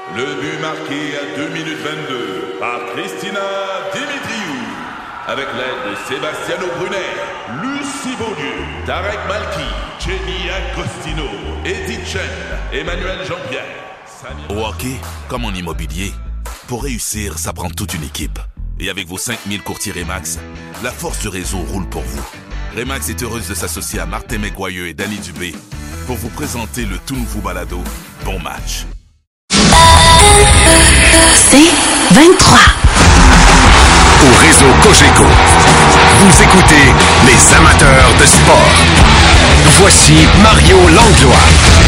Le but marqué à 2 minutes 22 par Christina Dimitriou. Avec l'aide de Sebastiano Brunet, Lucie Beaulieu, Tarek Malki, Jenny Agostino, Edith Chen, Emmanuel Jean-Pierre. Au hockey, comme en immobilier, pour réussir, ça prend toute une équipe. Et avec vos 5000 courtiers Remax, la force du réseau roule pour vous. Remax est heureuse de s'associer à Martin McGuire et Danny Dubé pour vous présenter le tout nouveau balado Bon Match. C'est 23. Au réseau Cogeco, vous écoutez les amateurs de sport. Voici Mario Langlois.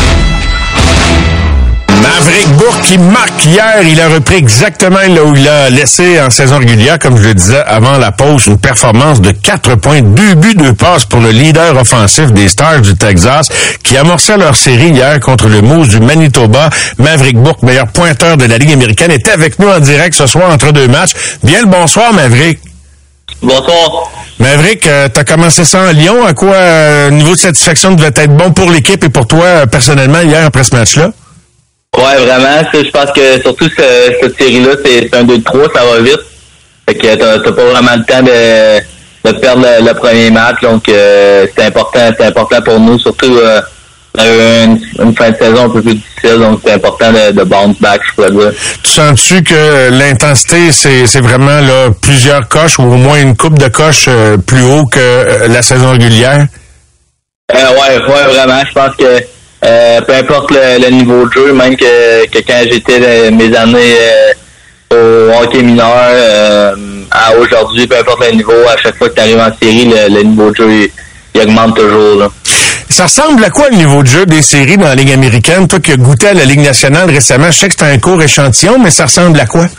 Maverick Bourque qui marque hier, il a repris exactement là où il a laissé en saison régulière, comme je le disais avant la pause, une performance de 4 points, 2 buts, 2 passes pour le leader offensif des Stars du Texas, qui amorçait leur série hier contre le Moose du Manitoba. Maverick Bourque, meilleur pointeur de la Ligue américaine, était avec nous en direct ce soir entre deux matchs. Bien le bonsoir, Maverick. Bonsoir. Maverick, t'as commencé ça en Lyon. À quoi niveau de satisfaction devait être bon pour l'équipe et pour toi personnellement hier après ce match-là? Ouais, vraiment. Je pense que surtout cette série-là, c'est un 2-3, ça va vite. Fait que t'as pas vraiment le temps de perdre le premier match. Donc c'est important pour nous, surtout une fin de saison un peu plus difficile. Donc c'est important de bounce back, je pourrais dire. Tu sens-tu que l'intensité, c'est vraiment là plusieurs coches ou au moins une coupe de coches plus haut que la saison régulière? Ouais, vraiment. Je pense que peu importe le niveau de jeu, même que quand j'étais mes années au hockey mineur à aujourd'hui, peu importe le niveau, à chaque fois que tu arrives en série, le niveau de jeu il augmente toujours. Là. Ça ressemble à quoi le niveau de jeu des séries dans la Ligue américaine? Toi qui as goûté à la Ligue nationale récemment, je sais que c'est un court échantillon, mais ça ressemble à quoi?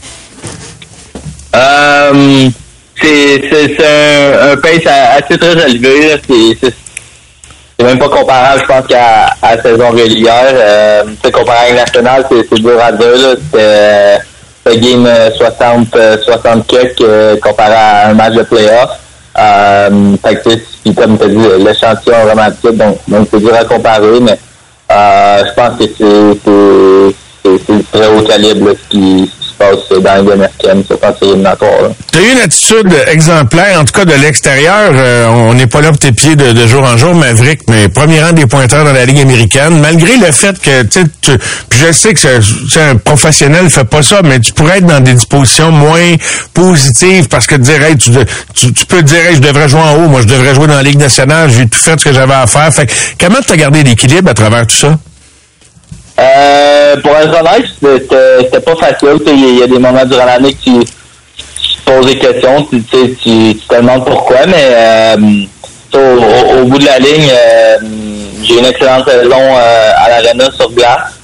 C'est un pace assez très élevé. Là. C'est même pas comparable, je pense, qu'à la saison régulière. Comparé à la nationale, c'est dur à dire. C'était game 60 quelques comparé à un match de playoff. Puis comme tu as dit, l'échantillon est vraiment petit, donc c'est dur à comparer, mais je pense que c'est très haut calibre là, ce qui se passe dans la Ligue américaine, c'est pas éliminatoire. Tu as eu une attitude exemplaire, en tout cas de l'extérieur. On n'est pas là pour tes pieds de jour en jour, Maverick, mais premier rang des pointeurs dans la Ligue américaine, malgré le fait que, puis je sais que un professionnel fait pas ça, mais tu pourrais être dans des dispositions moins positives parce que dire, hey, tu peux te dire, hey, je devrais jouer en haut, moi je devrais jouer dans la Ligue nationale, j'ai tout fait ce que j'avais à faire. Fait que, comment tu as gardé l'équilibre à travers tout ça? Pour être honnête, c'était pas facile. Il y a des moments durant l'année que tu poses des questions, tu te demandes pourquoi, mais au bout de la ligne, j'ai une excellente saison à l'Arena sur glace.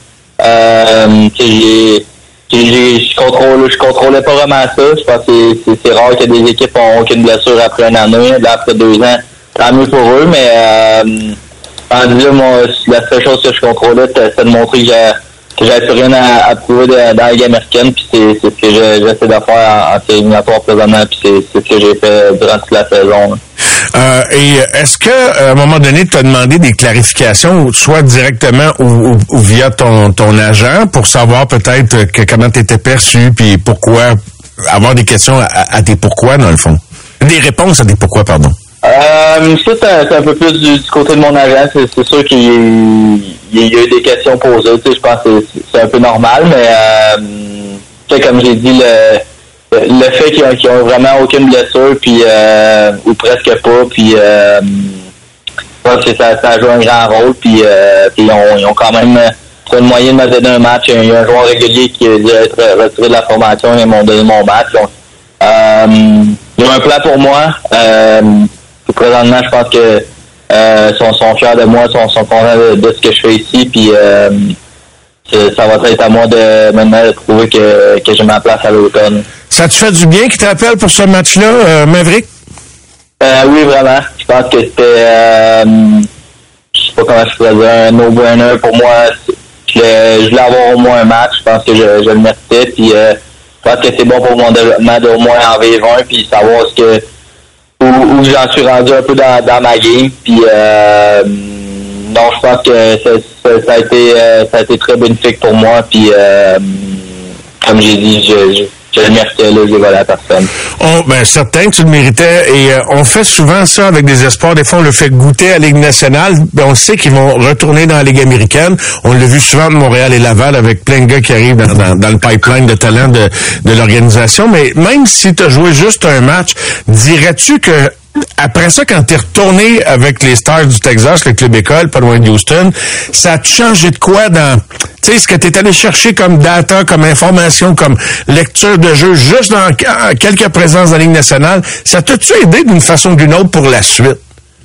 Je contrôlais pas vraiment ça. Je pense que c'est rare que des équipes ont aucune blessure après une année. Là, après 2 ans, tant mieux pour eux, mais moi, la seule chose que je contrôlais, c'était de montrer que j'avais plus rien à prouver dans la Ligue américaine, puis c'est ce que j'essaie de faire en série éliminatoire présentement, puis c'est ce que j'ai fait durant toute la saison. Et est-ce que à un moment donné, tu as demandé des clarifications, soit directement ou via ton agent, pour savoir peut-être comment tu étais perçu, puis pourquoi, avoir des questions à tes pourquoi, dans le fond? Des réponses à des pourquoi, pardon. Ça, c'est un peu plus du côté de mon agent. C'est sûr qu'il y a eu des questions posées. Je pense que c'est un peu normal, mais comme j'ai dit, le fait qu'ils ont vraiment aucune blessure, puis ou presque pas, puis je pense que ça a joué un grand rôle, puis ils ont quand même sur une moyenne de d'un match. Il y a un joueur régulier qui a dû être retiré de la formation, ils m'ont donné mon match. Donc, ils ont un plan pour moi. Présentement, je pense que sont fiers de moi, sont contents de ce que je fais ici, puis ça va être à moi de maintenant de prouver que j'ai ma place à l'automne. Ça te fait du bien qu'il te rappelle pour ce match-là, Maverick? Oui, vraiment. Je pense que c'était je sais pas comment je pourrais dire, un no-brainer pour moi. Je voulais avoir au moins un match, je pense que je le méritais, puis je pense que c'est bon pour mon développement d'au moins en V20, puis savoir où j'en suis rendu un peu dans ma game, puis non, je pense que ça a été très bénéfique pour moi, puis comme j'ai dit, je le méritais, là, j'ai volé à personne. Ben, certain, tu le méritais. Et on fait souvent ça avec des espoirs. Des fois, on le fait goûter à la Ligue nationale. Ben, on sait qu'ils vont retourner dans la Ligue américaine. On l'a vu souvent de Montréal et Laval avec plein de gars qui arrivent dans le pipeline de talent de l'organisation. Mais même si tu as joué juste un match, dirais-tu que après ça, quand t'es retourné avec les Stars du Texas, le club école, pas loin de Houston, ça a changé de quoi dans, tu sais, ce que t'es allé chercher comme data, comme information, comme lecture de jeu, juste dans quelques présences dans la Ligue nationale, ça t'a-tu aidé d'une façon ou d'une autre pour la suite?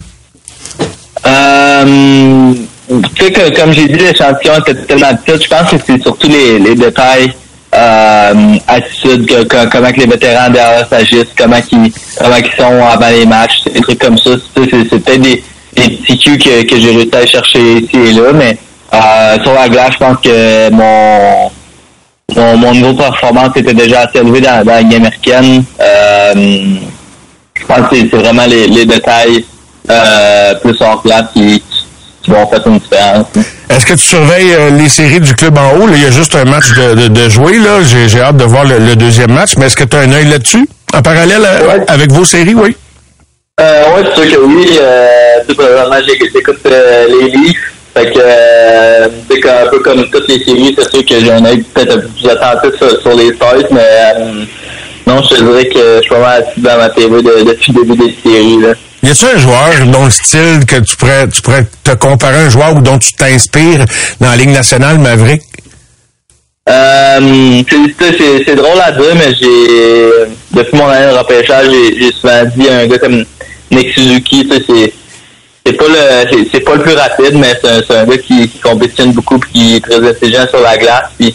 Tu sais, comme j'ai dit, l'échantillon était tellement petit, je pense que c'est surtout les détails, attitude, comment que les vétérans derrière s'agissent, comment qu'ils sont avant les matchs, des trucs comme ça. C'est peut-être des petits cues que j'ai réussi à chercher ici et là, mais sur la glace, je pense que mon niveau de performance était déjà assez élevé dans la Ligue américaine. Je pense que c'est vraiment les détails plus hors place qui vont faire une différence. Est-ce que tu surveilles les séries du club en haut? Là, il y a juste un match de jouer. Là. J'ai hâte de voir le deuxième match, mais est-ce que tu as un œil là-dessus? En parallèle avec vos séries, oui? Oui, c'est sûr que oui. Présentement, j'écoute les Leafs. Fait que c'est un peu comme toutes les séries, c'est sûr que j'ai un œil peut-être un peu plus attentif sur les Stars, mais non, je te dirais que je suis vraiment assis dans ma TV depuis le début des séries. Là. Y a-t-il un joueur dont le style que tu pourrais te comparer à un joueur ou dont tu t'inspires dans la Ligue nationale, Maverick? C'est drôle à dire, mais depuis mon année de repêchage, j'ai souvent dit à un gars comme Nick Suzuki, c'est pas le plus rapide, mais c'est un gars qui compétitionne beaucoup et qui est très intelligent sur la glace. Puis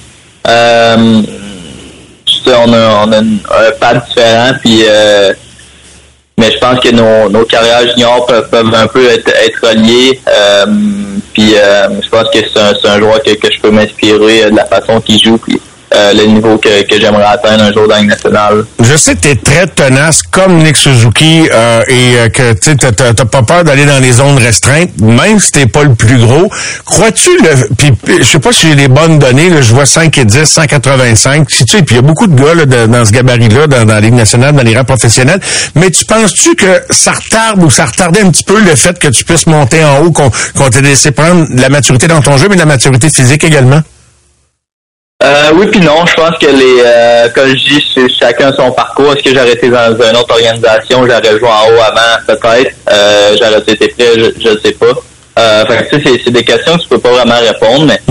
on a un pad différent, puis mais je pense que nos carrières juniors peuvent un peu être reliées. Puis je pense que c'est un joueur que je peux m'inspirer de la façon qu'il joue, puis le niveau que j'aimerais atteindre un jour dans la Ligue nationale. Je sais que tu es très tenace comme Nick Suzuki et que tu t'as pas peur d'aller dans les zones restreintes, même si t'es pas le plus gros. Crois-tu puis je sais pas si j'ai les bonnes données, là, je vois 5 et 10, 185, puis il y a beaucoup de gars là, dans ce gabarit-là, dans la Ligue nationale, dans les rangs professionnels, mais tu penses-tu que ça retarde ou ça retardait un petit peu le fait que tu puisses monter en haut, qu'on t'ait laissé prendre de la maturité dans ton jeu, mais de la maturité physique également? Oui puis non, je pense que comme je dis, chacun son parcours. Est-ce que j'aurais été dans une autre organisation, j'aurais joué en haut avant, peut-être. J'aurais été prêt, je ne sais pas. Fait que c'est des questions que tu peux pas vraiment répondre, mais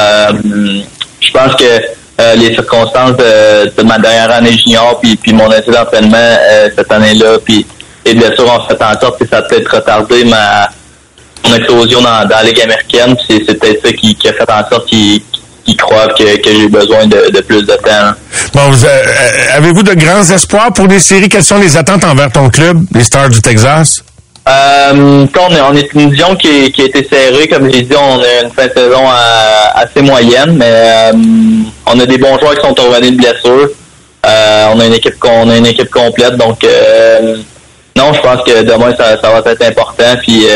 je pense que les circonstances de ma dernière année junior puis mon essai d'entraînement cette année-là, puis les blessures ont fait en sorte que ça a peut-être retardé mon explosion dans la Ligue américaine. C'est peut-être ça qui a fait en sorte qui croient que j'ai besoin de plus de temps. Bon, avez-vous de grands espoirs pour les séries? Quelles sont les attentes envers ton club, les Stars du Texas? On est une division qui a été serrée. Comme j'ai dit, on a une fin de saison assez moyenne, mais on a des bons joueurs qui sont revenus de blessure. On a une équipe complète, donc non, je pense que demain ça va être important. Puis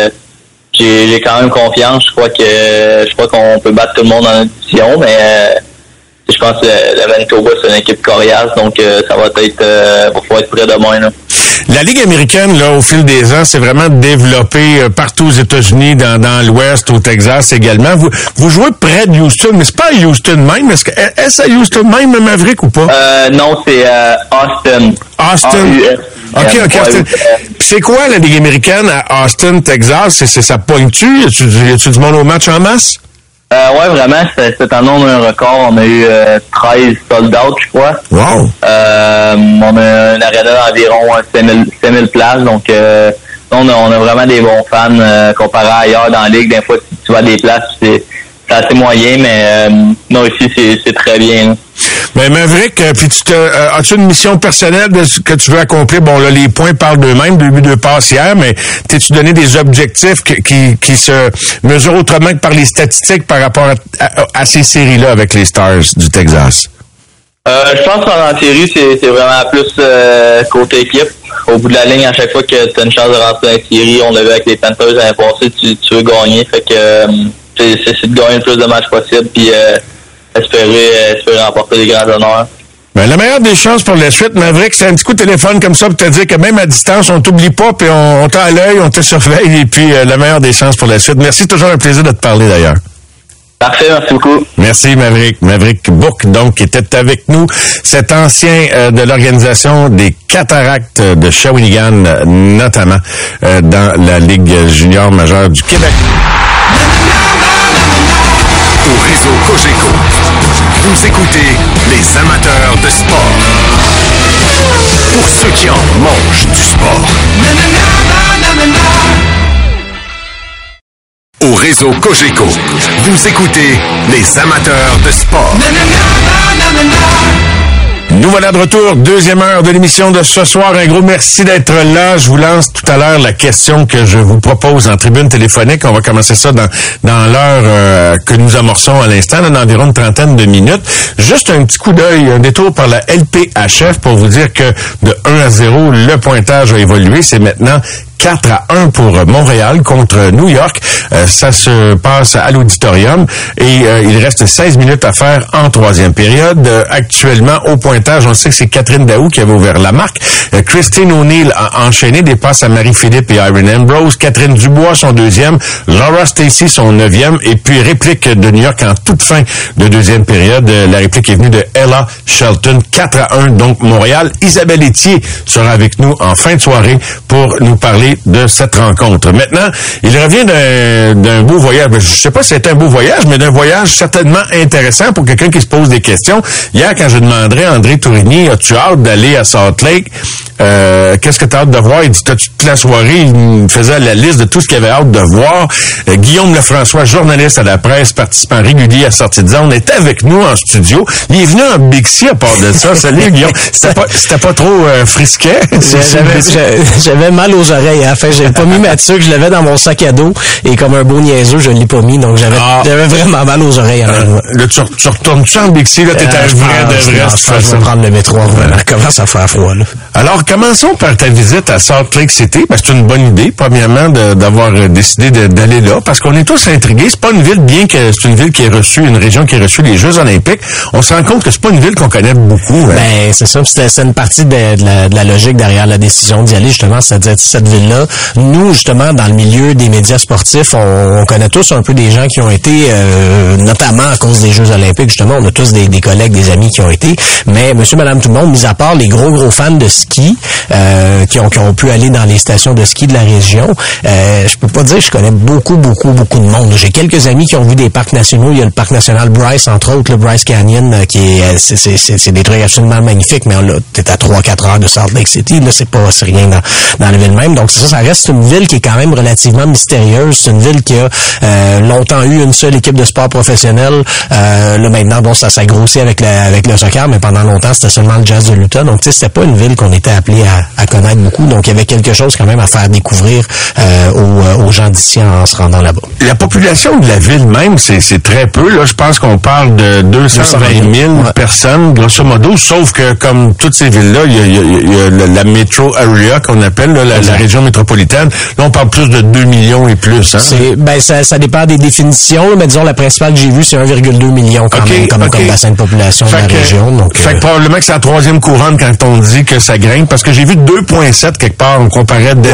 j'ai quand même confiance. Je crois qu'on peut battre tout le monde dans notre division, mais je pense que le Manitoba, c'est une équipe coriace, donc ça va être faut être prêt demain. Là. La Ligue américaine, là, au fil des ans, c'est vraiment développé partout aux États-Unis, dans l'Ouest, au Texas également. Vous jouez près de Houston, mais c'est pas à Houston même. Est-ce à Houston même, Maverick, ou pas? Non, c'est Austin. Austin. OK. Puis c'est quoi la Ligue américaine à Austin, Texas? Ça pointe-tu? Y a-tu du monde au match en masse? Ouais, vraiment, cette année, on a un record. On a eu 13 sold out, je crois. Wow! On a une arena d'environ 5000 places, donc on a vraiment des bons fans comparé à ailleurs dans la Ligue. Des fois, si tu vas à des places, c'est assez moyen, mais non, ici, c'est très bien. Mais Maverick, puis as-tu une mission personnelle que tu veux accomplir? Bon, là, les points parlent d'eux-mêmes, 2 buts, 2 passes hier, mais t'es-tu donné des objectifs qui se mesurent autrement que par les statistiques par rapport à ces séries-là avec les Stars du Texas? Je pense qu'en série, c'est vraiment plus côté équipe. Au bout de la ligne, à chaque fois que tu as une chance de rentrer dans la série, on l'a vu avec les Panthers l'année passée, tu veux gagner. Fait que c'est de gagner le plus de matchs possible. Puis espérer remporter les grands honneurs. Ben, la meilleure des chances pour la suite, Maverick, c'est un petit coup de téléphone comme ça pour te dire que même à distance, on t'oublie pas, puis on t'a à l'œil, on te surveille, et puis la meilleure des chances pour la suite. Merci, toujours un plaisir de te parler d'ailleurs. Parfait, merci beaucoup. Merci, Maverick. Maverick Bourque, donc, qui était avec nous, cet ancien de l'organisation des Cataractes de Shawinigan, notamment dans la Ligue junior majeure du Québec. Au réseau Cogeco, vous écoutez les amateurs de sport. Pour ceux qui en mangent du sport. Au réseau Cogeco, vous écoutez les amateurs de sport. Nous voilà de retour, deuxième heure de l'émission de ce soir. Un gros merci d'être là. Je vous lance tout à l'heure la question que je vous propose en tribune téléphonique. On va commencer ça dans l'heure que nous amorçons à l'instant, d'environ une trentaine de minutes. Juste un petit coup d'œil, un détour par la LPHF pour vous dire que de 1-0, le pointage a évolué. C'est maintenant 4-1 pour Montréal contre New York. Ça se passe à l'auditorium et il reste 16 minutes à faire en troisième période. Actuellement, au pointage, on sait que c'est Catherine Daou qui avait ouvert la marque. Christine O'Neill a enchaîné des passes à Marie-Philippe et Irene Ambrose. Catherine Dubois, son deuxième. Laura Stacey, son neuvième. Et puis, réplique de New York en toute fin de deuxième période. La réplique est venue de Ella Shelton. 4-1, donc Montréal. Isabelle Etier sera avec nous en fin de soirée pour nous parler de cette rencontre. Maintenant, il revient d'un beau voyage. Je sais pas si c'était un beau voyage, mais d'un voyage certainement intéressant pour quelqu'un qui se pose des questions. Hier, quand je demanderais à André Tourigny, as-tu hâte d'aller à Salt Lake? Qu'est-ce que tu as hâte de voir? Il dit, t'as-tu toute la soirée? Il me faisait la liste de tout ce qu'il avait hâte de voir. Guillaume Lefrançois, journaliste à la presse, participant régulier à Sortie de zone, était avec nous en studio. Il est venu en Bixi à part de ça. Salut, Guillaume. C'était pas trop frisquet? J'avais mal aux oreilles. Enfin, j'avais pas mis ma tuque, je l'avais dans mon sac à dos et comme un beau niaiseux, je l'ai pas mis, donc j'avais vraiment mal aux oreilles. Là, tu retournes-tu en Bixi? Là, t'es un vrai de vrai. Je vais prendre le métro. Commence à faire froid, là. Alors, commençons par ta visite à Salt Lake City. Ben, c'est une bonne idée, premièrement, d'avoir décidé d'aller là, parce qu'on est tous intrigués. C'est pas une ville, bien que c'est une ville qui est reçue, une région qui a reçu les Jeux olympiques. On se rend compte que c'est pas une ville qu'on connaît beaucoup. Hein. Ben, c'est ça. C'est une partie de la logique derrière la décision d'y aller, justement. C'est-à-dire, cette ville-là, nous, justement, dans le milieu des médias sportifs, on connaît tous un peu des gens qui ont été, notamment à cause des Jeux olympiques, justement. On a tous des collègues, des amis qui ont été. Mais monsieur, madame, tout le monde, mis à part les gros fans de ski, qui ont pu aller dans les stations de ski de la région, je peux pas dire que je connais beaucoup de monde. J'ai quelques amis qui ont vu des parcs nationaux. Il y a le parc national Bryce, entre autres, le Bryce Canyon, qui est, c'est des trucs absolument magnifiques, mais là, t'es à 3-4 heures de Salt Lake City. Là, c'est rien dans la ville même. Donc, ça reste une ville qui est quand même relativement mystérieuse. C'est une ville qui a longtemps eu une seule équipe de sport professionnel. Là, maintenant, bon, ça grossit avec le soccer, mais pendant longtemps, c'était seulement le Jazz de l'Utah. Donc, tu sais, c'était pas une ville qu'on était appelé à connaître beaucoup. Donc, il y avait quelque chose quand même à faire découvrir aux gens d'ici en se rendant là-bas. La population de la ville même, c'est très peu. Là, je pense qu'on parle de 220 000 personnes, grosso modo, sauf que, comme toutes ces villes-là, il y a la metro area qu'on appelle, là, la région métropolitaine. Là, on parle plus de 2 millions et plus. Hein? Ça dépend des définitions, mais disons, la principale que j'ai vue, c'est 1,2 million quand même, comme bassin de population de la région. Donc, fait que probablement que c'est la troisième couronne quand on dit que ça grimpe, parce que j'ai vu 2,7 quelque part, on comparait Denver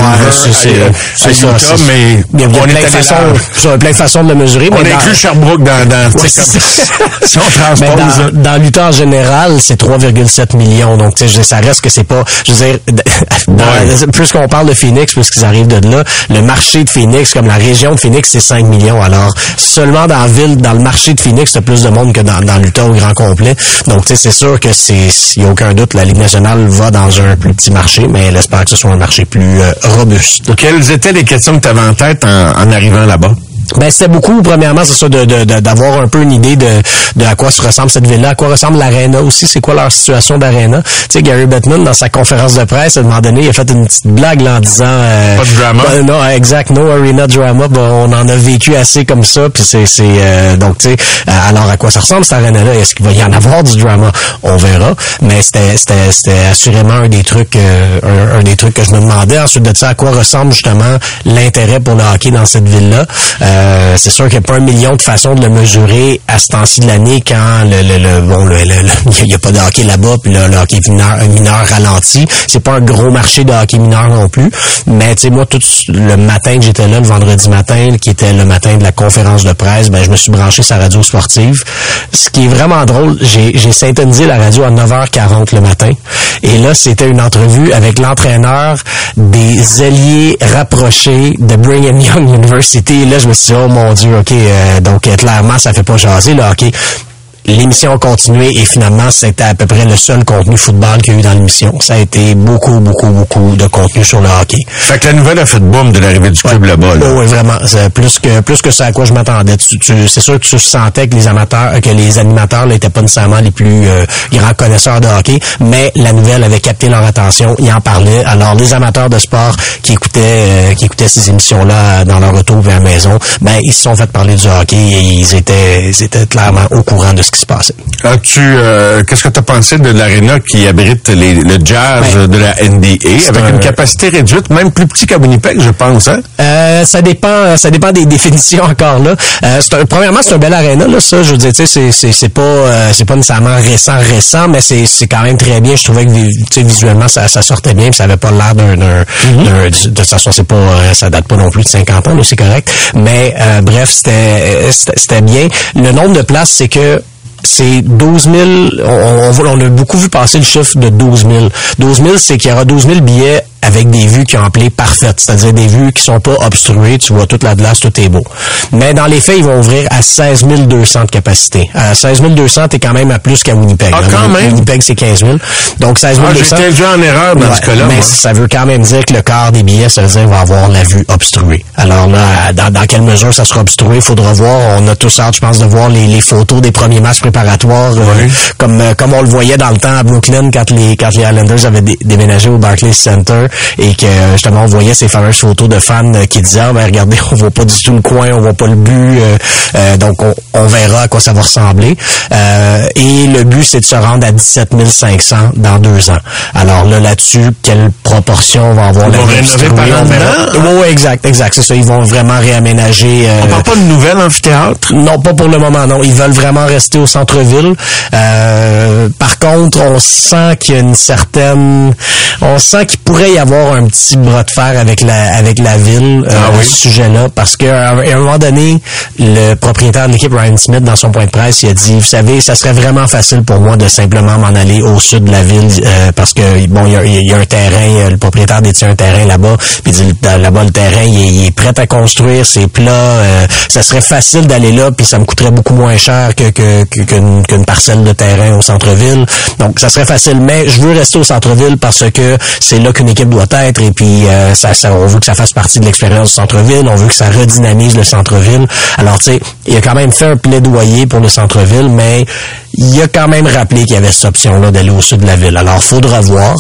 à Utah, mais il y a plein de façons de le mesurer. On inclut Sherbrooke si on transpose. Dans l'Utah en général, c'est 3,7 millions. Donc, tu sais, ça reste que c'est pas, je veux dire, plus qu'on parle de Phoenix, plus qu'ils arrivent de là, le marché de Phoenix, comme la région de Phoenix, c'est 5 millions. Alors, seulement dans la ville, dans le marché de Phoenix, t'as plus de monde que dans l'Utah au grand complet. Donc, tu sais, c'est sûr que il y a aucun doute, la Ligue nationale va dans un plus petit marché, mais elle espère que ce soit un marché plus robuste. Quelles étaient les questions que tu avais en tête en arrivant là-bas? Ben, c'était beaucoup, premièrement, c'est ça, d'avoir un peu une idée de à quoi se ressemble cette ville-là, à quoi ressemble l'Arena aussi, c'est quoi leur situation d'Arena. Tu sais, Gary Bettman, dans sa conférence de presse, à un moment donné, il a fait une petite blague, là, en disant, pas de drama. Non, exact, no arena drama. Bon, on en a vécu assez comme ça, puis donc, tu sais, alors à quoi ça ressemble, cette Arena-là? Est-ce qu'il va y en avoir du drama? On verra. Mais c'était assurément un des trucs que je me demandais. Ensuite de ça, à quoi ressemble, justement, l'intérêt pour le hockey dans cette ville-là? C'est sûr qu'il n'y a pas 1 million de façons de le mesurer à ce temps-ci de l'année quand il n'y a pas de hockey là-bas, puis là, le hockey mineur ralenti. C'est pas un gros marché de hockey mineur non plus. Mais tu sais, moi, tout le matin que j'étais là, le vendredi matin, qui était le matin de la conférence de presse, je me suis branché sur la radio sportive. Ce qui est vraiment drôle, j'ai syntonisé la radio à 9h40 le matin. Et là, c'était une entrevue avec l'entraîneur des ailiers rapprochés de Brigham Young University. Et là, je me suis dit, oh mon Dieu, OK, donc clairement, ça fait pas jaser, là, OK. L'émission a continué et finalement, c'était à peu près le seul contenu football qu'il y a eu dans l'émission. Ça a été beaucoup de contenu sur le hockey. Fait que la nouvelle a fait boom de l'arrivée du club là-bas, là. Oh, oui, vraiment. C'est plus que ça à quoi je m'attendais. C'est sûr que tu sentais que les animateurs n'étaient pas nécessairement les plus grands connaisseurs de hockey, mais la nouvelle avait capté leur attention. Ils en parlaient. Alors, les amateurs de sport qui écoutaient ces émissions-là dans leur retour vers la maison, ils se sont fait parler du hockey et ils étaient clairement au courant de ce qui se passait. Qu'est-ce que tu as pensé de l'aréna qui abrite le Jazz de la NBA avec une capacité réduite, même plus petit qu'à Winnipeg, je pense, hein? Ça dépend des définitions encore là. Premièrement, c'est un bel aréna, là, ça, je veux dire, tu sais, c'est pas nécessairement récent, mais c'est quand même très bien. Je trouvais que, tu sais, visuellement, ça sortait bien, puis ça avait pas l'air de toute façon, ça date pas non plus de 50 ans, là, c'est correct. Mais, bref, c'était bien. Le nombre de places, c'est que c'est 12 000, on a beaucoup vu passer le chiffre de 12 000. 12 000, c'est qu'il y aura 12 000 billets avec des vues qui ont appelé parfaites, c'est-à-dire des vues qui sont pas obstruées, tu vois toute la glace, tout est beau. Mais dans les faits, ils vont ouvrir à 16 200 de capacité. À 16 200, t'es quand même à plus qu'à Winnipeg. Ah, quand même? Winnipeg, c'est 15 000. Donc 16 200. J'étais déjà en erreur dans ce cas-là. Mais ça veut quand même dire que le quart des billets, ça veut dire va avoir la vue obstruée. Alors là, dans quelle mesure ça sera obstrué, il faudra voir. On a tous hâte, je pense, de voir les photos des premiers matchs préparatoires, comme on le voyait dans le temps à Brooklyn quand les Islanders avaient déménagé au Barclays Center et que justement on voyait ces fameuses photos de fans qui disaient regardez, on voit pas du tout le coin, on voit pas le but, donc on verra à quoi ça va ressembler. Et le but, c'est de se rendre à 17 500 dans 2 ans. Alors là-dessus, quelle proportion va avoir la rénover par Oui, exact, c'est ça. Ils vont vraiment réaménager. On parle pas de nouvel amphithéâtre? Non, pas pour le moment, non. Ils veulent vraiment rester au centre-ville. Par contre, on sent qu'il y a on sent qu'il pourrait y avoir un petit bras de fer avec la ville à ce sujet-là, parce qu'à un moment donné, le propriétaire de l'équipe, Ryan Smith, dans son point de presse, il a dit, vous savez, ça serait vraiment facile pour moi de simplement m'en aller au sud de la ville, parce que bon, il y a un terrain, le propriétaire détient un terrain là-bas, puis il dit là-bas le terrain, il est prêt à construire, c'est plat, ça serait facile d'aller là, puis ça me coûterait beaucoup moins cher qu'une parcelle de terrain au centre-ville. Donc ça serait facile, mais je veux rester au centre-ville parce que c'est là qu'une équipe doit être, et puis on veut que ça fasse partie de l'expérience du centre-ville, on veut que ça redynamise le centre-ville. Alors tu sais, il a quand même fait un plaidoyer pour le centre-ville, mais il a quand même rappelé qu'il y avait cette option-là d'aller au sud de la ville. Alors, faudra voir.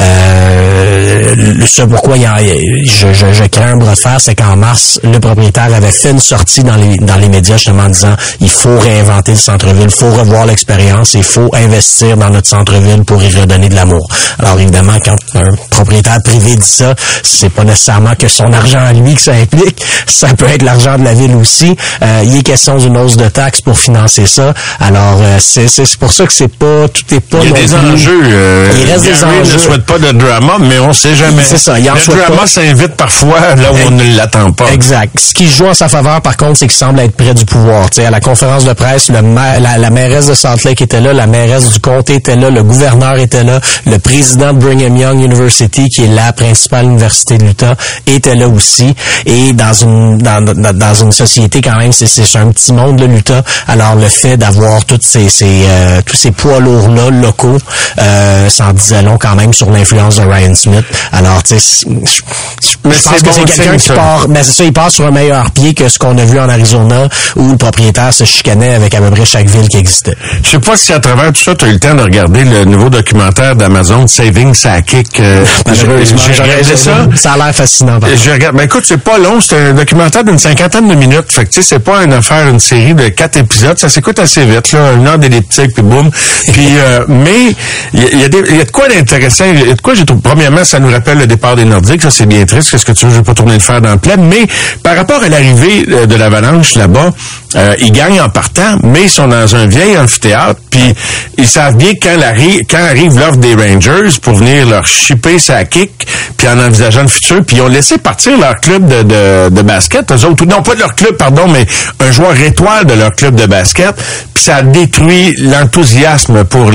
Ça, pourquoi je crée un bras de fer, c'est qu'en mars, le propriétaire avait fait une sortie dans les médias, justement, en disant, il faut réinventer le centre-ville, il faut revoir l'expérience, il faut investir dans notre centre-ville pour y redonner de l'amour. Alors, évidemment, quand un propriétaire privé dit ça, c'est pas nécessairement que son argent à lui que ça implique, ça peut être l'argent de la ville aussi. Il est question d'une hausse de taxes pour financer ça. Alors, c'est pour ça que tout est pas. Il y a des enjeux. Il reste des enjeux. ne souhaite pas de drama, mais on sait jamais. C'est ça. Le drama s'invite parfois là où on ne l'attend pas. Exact. Ce qui joue en sa faveur, par contre, c'est qu'il semble être près du pouvoir. Tu sais, à la conférence de presse, la mairesse de Salt Lake était là, la mairesse du comté était là, le gouverneur était là, le président de Brigham Young University, qui est la principale université de l'Utah, était là aussi. Et dans une société quand même, c'est un petit monde de l'Utah. Alors le fait d'avoir tous ces poids lourds-là, locaux, ça en disait long quand même sur l'influence de Ryan Smith. Alors, tu sais, je pense que c'est quelqu'un qui part, c'est ça, il part sur un meilleur pied que ce qu'on a vu en Arizona, où le propriétaire se chicanait avec à peu près chaque ville qui existait. Je sais pas si à travers tout ça, tu as eu le temps de regarder le nouveau documentaire d'Amazon, Saving Sa Kick. J'ai regardé ça. Ça a l'air fascinant. Je regarde. Écoute, c'est pas long, c'est un documentaire d'une 50aine de minutes. Fait que tu sais, c'est pas une série de 4 épisodes. Ça s'écoute assez vite, là. 1 heure des tic, puis boum. Puis, mais il y a de quoi d'intéressant. Il y a de quoi, j'ai trouvé. Premièrement, ça nous rappelle le départ des Nordiques. Ça, c'est bien triste. Qu'est-ce que tu veux? Je vais pas tourner le fer dans le plat. Mais par rapport à l'arrivée de l'Avalanche là-bas, ils gagnent en partant, mais ils sont dans un vieil amphithéâtre. Puis ils savent bien quand arrive l'offre des Rangers pour venir leur chipper sa kick, puis en envisageant le futur. Puis ils ont laissé partir leur club de basket. Eux autres, non pas de leur club, pardon, mais un joueur étoile de leur club de basket. Puis ça a détruit l'enthousiasme pour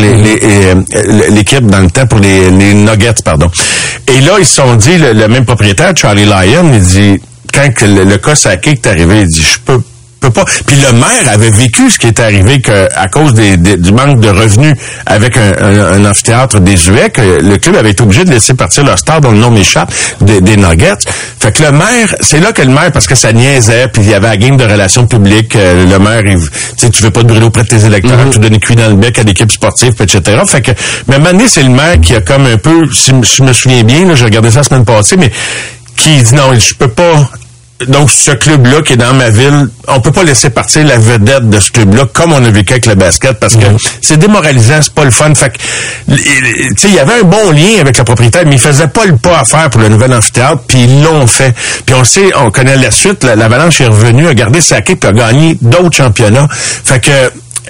l'équipe dans le temps, pour les Nuggets, pardon. Et là, ils se sont dit, le même propriétaire, Charlie Lyon, il dit, quand le cas Sakic est arrivé, il dit, je peux pas. Puis le maire avait vécu ce qui est arrivé à cause du manque de revenus avec un amphithéâtre désuet, que le club avait été obligé de laisser partir leur star dont le nom m'échappe, des Nuggets. Fait que le maire, c'est là que le maire, parce que ça niaisait, puis il y avait la game de relations publiques, le maire, tu veux pas te brûler auprès de tes électeurs, tu donnes cuit dans le bec à l'équipe sportive, etc. Fait que, mais maintenant, c'est le maire qui a comme un peu, si je me souviens bien, là, j'ai regardé ça la semaine passée, mais qui dit non, je peux pas. Donc, ce club-là qui est dans ma ville, on peut pas laisser partir la vedette de ce club-là comme on a vécu avec le basket parce que c'est démoralisant, c'est pas le fun. Fait que, tu sais, il y avait un bon lien avec le propriétaire, mais il faisait pas le pas à faire pour le nouvel amphithéâtre, puis ils l'ont fait. Puis on connaît la suite, l'Avalanche est revenue, a gardé sa équipe, puis a gagné d'autres championnats. Fait que,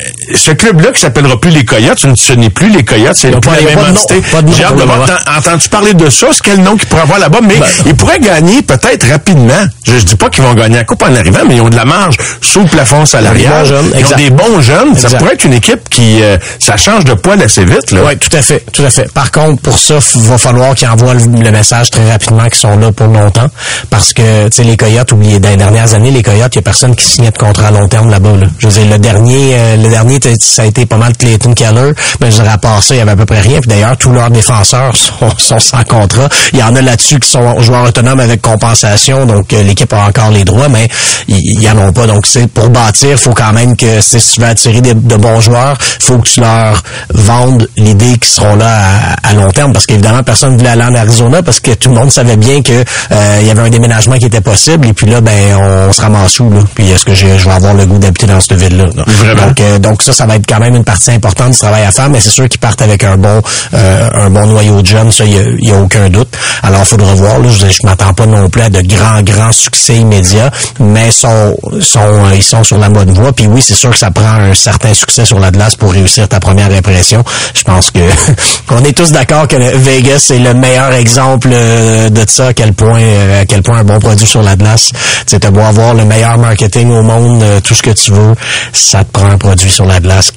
ce club-là qui s'appellera plus les Coyotes, ce n'est plus les Coyotes, c'est plus la même entité. J'ai hâte de voir. Entendu parler de ça? C'est quel nom qu'ils pourraient avoir là-bas? Mais ils pourraient gagner peut-être rapidement. Je dis pas qu'ils vont gagner la coupe en arrivant, mais ils ont de la marge sous le plafond salarial. Ils ont des bons jeunes. Ça pourrait être une équipe qui, ça change de poil assez vite, là. Oui, tout à fait, tout à fait. Par contre, pour ça, il va falloir qu'ils envoient le message très rapidement qu'ils sont là pour longtemps. Parce que, tu sais, les Coyotes, oubliez, dans les dernières années, les Coyotes, il y a personne qui signait de contrat à long terme là-bas, là. Je veux dire, le dernier, ça a été pas mal Clayton Keller. Mais je dirais, à part ça, il y avait à peu près rien. Puis d'ailleurs, tous leurs défenseurs sont sans contrat. Il y en a là-dessus qui sont joueurs autonomes avec compensation. Donc, l'équipe a encore les droits, mais ils en ont pas. Donc, c'est pour bâtir, faut quand même que si tu veux attirer de bons joueurs, faut que tu leur vendes l'idée qu'ils seront là à long terme. Parce qu'évidemment, personne ne voulait aller en Arizona parce que tout le monde savait bien que il y avait un déménagement qui était possible. Et puis là, ben, on se ramasse où, là? Puis est-ce que je vais avoir le goût d'habiter dans cette ville-là? Vraiment? Donc ça va être quand même une partie importante du travail à faire, mais c'est sûr qu'ils partent avec un bon noyau de jeunes, ça, il y a aucun doute. Alors, il faudra voir, là, je m'attends pas non plus à de grands succès immédiats, mais ils sont sur la bonne voie. Puis oui, c'est sûr que ça prend un certain succès sur la glace pour réussir ta première impression. Je pense que on est tous d'accord que Vegas est le meilleur exemple de ça, à quel point un bon produit sur la glace. Tu sais, t'as beau avoir le meilleur marketing au monde, tout ce que tu veux, ça te prend un produit sur la glace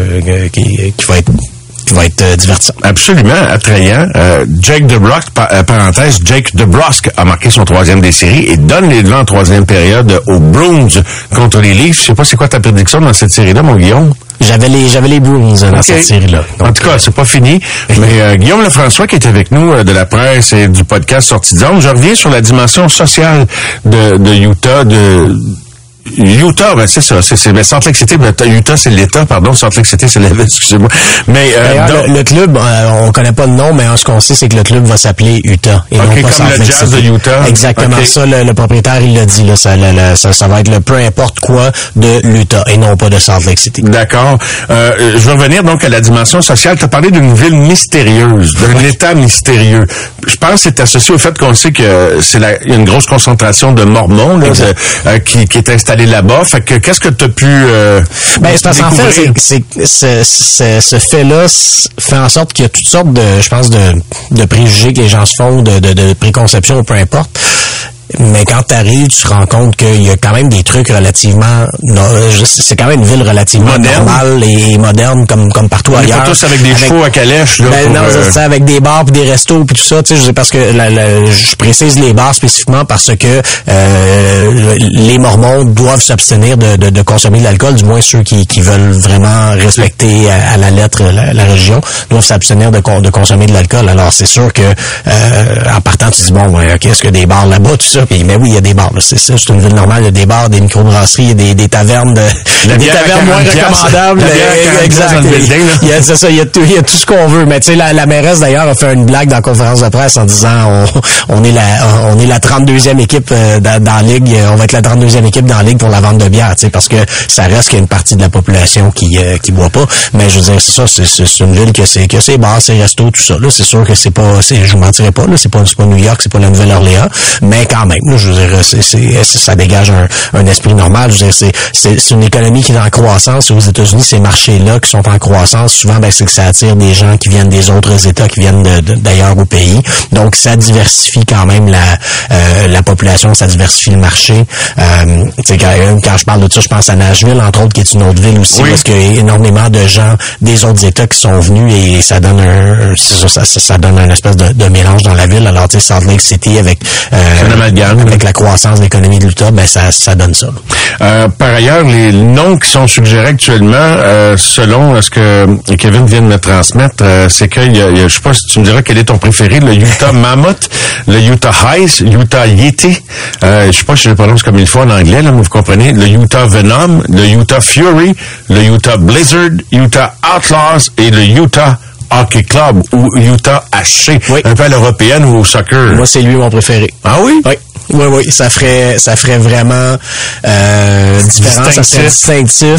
qui va être divertissant. Absolument, attrayant. Jake DeBrusk, parenthèse, Jake DeBrusk a marqué son 3e des séries et donne les devants en 3e période aux Bruins contre les Leafs. Je sais pas c'est quoi ta prédiction dans cette série-là, mon Guillaume? J'avais les Bruins dans cette série-là. Donc, en tout cas, c'est pas fini. Mais Guillaume Lefrançois, qui est avec nous de la presse et du podcast Sortie de zone, je reviens sur la dimension sociale de Utah, Utah, ben c'est ça. C'est Salt Lake City, Utah, c'est l'État, pardon. Salt Lake City, c'est la ville, excusez-moi. Mais le club, on connaît pas le nom, mais ce qu'on sait, c'est que le club va s'appeler Utah. Et non pas comme Salt le Lake Jazz City. de Utah. Exactement ça. Le propriétaire, il l'a dit. Là, ça va être le peu importe quoi de l'Utah et non pas de Salt Lake City. D'accord. Je vais revenir donc à la dimension sociale. Tu as parlé d'une ville mystérieuse, d'un État mystérieux. Je pense que c'est associé au fait qu'on sait que il y a une grosse concentration de Mormons là, qui est installée là-bas. Fait que qu'est-ce que tu as pu c'est parce qu'en fait, ce fait-là fait en sorte qu'il y a toutes sortes de préjugés que les gens se font, de préconceptions, peu importe. Mais quand t'arrives, tu te rends compte qu'il y a quand même des trucs relativement... c'est quand même une ville relativement normale et moderne comme partout ailleurs. Pas tous avec des chevaux à calèche. Là, non, c'est ça, avec des bars puis des restos puis tout ça. Tu sais, parce que je précise les bars spécifiquement parce que les Mormons doivent s'abstenir de consommer de l'alcool, du moins ceux qui veulent vraiment respecter à la lettre la religion doivent s'abstenir de consommer de l'alcool. Alors c'est sûr que en partant, tu dis bon, ok, est-ce que des bars là-bas, tout ça, Mais oui, il y a des bars, là. C'est une ville normale, il y a des bars, des microbrasseries, il y a des tavernes des tavernes moins recommandables. Exact. Il y a tout ce qu'on veut. Mais tu sais, la mairesse d'ailleurs a fait une blague dans la conférence de presse en disant on est la 32e équipe dans la ligue, on va être la 32e équipe dans la ligue pour la vente de bière, tu sais, parce que ça reste qu'il y a une partie de la population qui boit pas. Mais je veux dire, c'est ça, c'est une ville que c'est bars, c'est restos, tout ça. Là, c'est sûr que je vous mentirais pas, là, c'est pas New York, c'est pas la Nouvelle-Orléans, mais quand même, là, je veux dire, ça dégage un esprit normal. Je veux dire, c'est une économie qui est en croissance. Aux États-Unis, ces marchés-là qui sont en croissance, souvent, c'est que ça attire des gens qui viennent des autres États, qui viennent d'ailleurs au pays. Donc, ça diversifie quand même la population, ça diversifie le marché. Tu sais, quand je parle de ça, je pense à Nashville, entre autres, qui est une autre ville aussi, parce qu'il y a énormément de gens des autres États qui sont venus et ça donne ça donne un espèce de mélange dans la ville. Alors, tu sais, Salt Lake City avec la croissance de l'économie de l'Utah, ça donne ça. Par ailleurs, les noms qui sont suggérés actuellement, selon ce que Kevin vient de me transmettre, c'est qu'il y a, je sais pas si tu me diras quel est ton préféré, le Utah Mammoth, le Utah Ice, Utah Yeti, je sais pas si je le prononce comme il faut en anglais, là, mais vous comprenez, le Utah Venom, le Utah Fury, le Utah Blizzard, Utah Outlaws et le Utah Hockey Club ou Utah HC, un peu à l'européenne ou au soccer. Moi, c'est lui mon préféré. Ah oui? Oui. Oui, ça ferait vraiment différent, ça serait distinctif.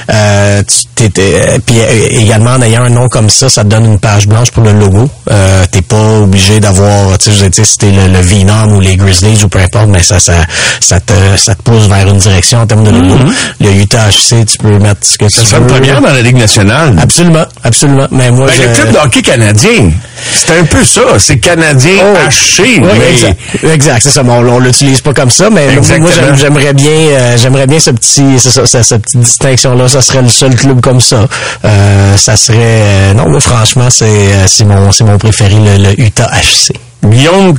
Puis également en ayant un nom comme ça te donne une page blanche pour le logo. T'es pas obligé d'avoir, tu sais, si t'es le Venom ou les Grizzlies ou peu importe, mais ça te pousse vers une direction en termes de logo. Le Utah HC, tu peux mettre ce que tu veux. Ça serait une première dans la Ligue nationale. Absolument. Mais moi, le club de hockey canadien, c'est un peu ça. C'est canadien HC. Oui, exact. C'est ça. Bon, on l'utilise pas comme ça, mais moi, j'aimerais bien cette petite distinction-là. Ça serait le seul club comme ça. Ça serait, non, moi, franchement, c'est mon préféré, le Utah HC. Guillaume,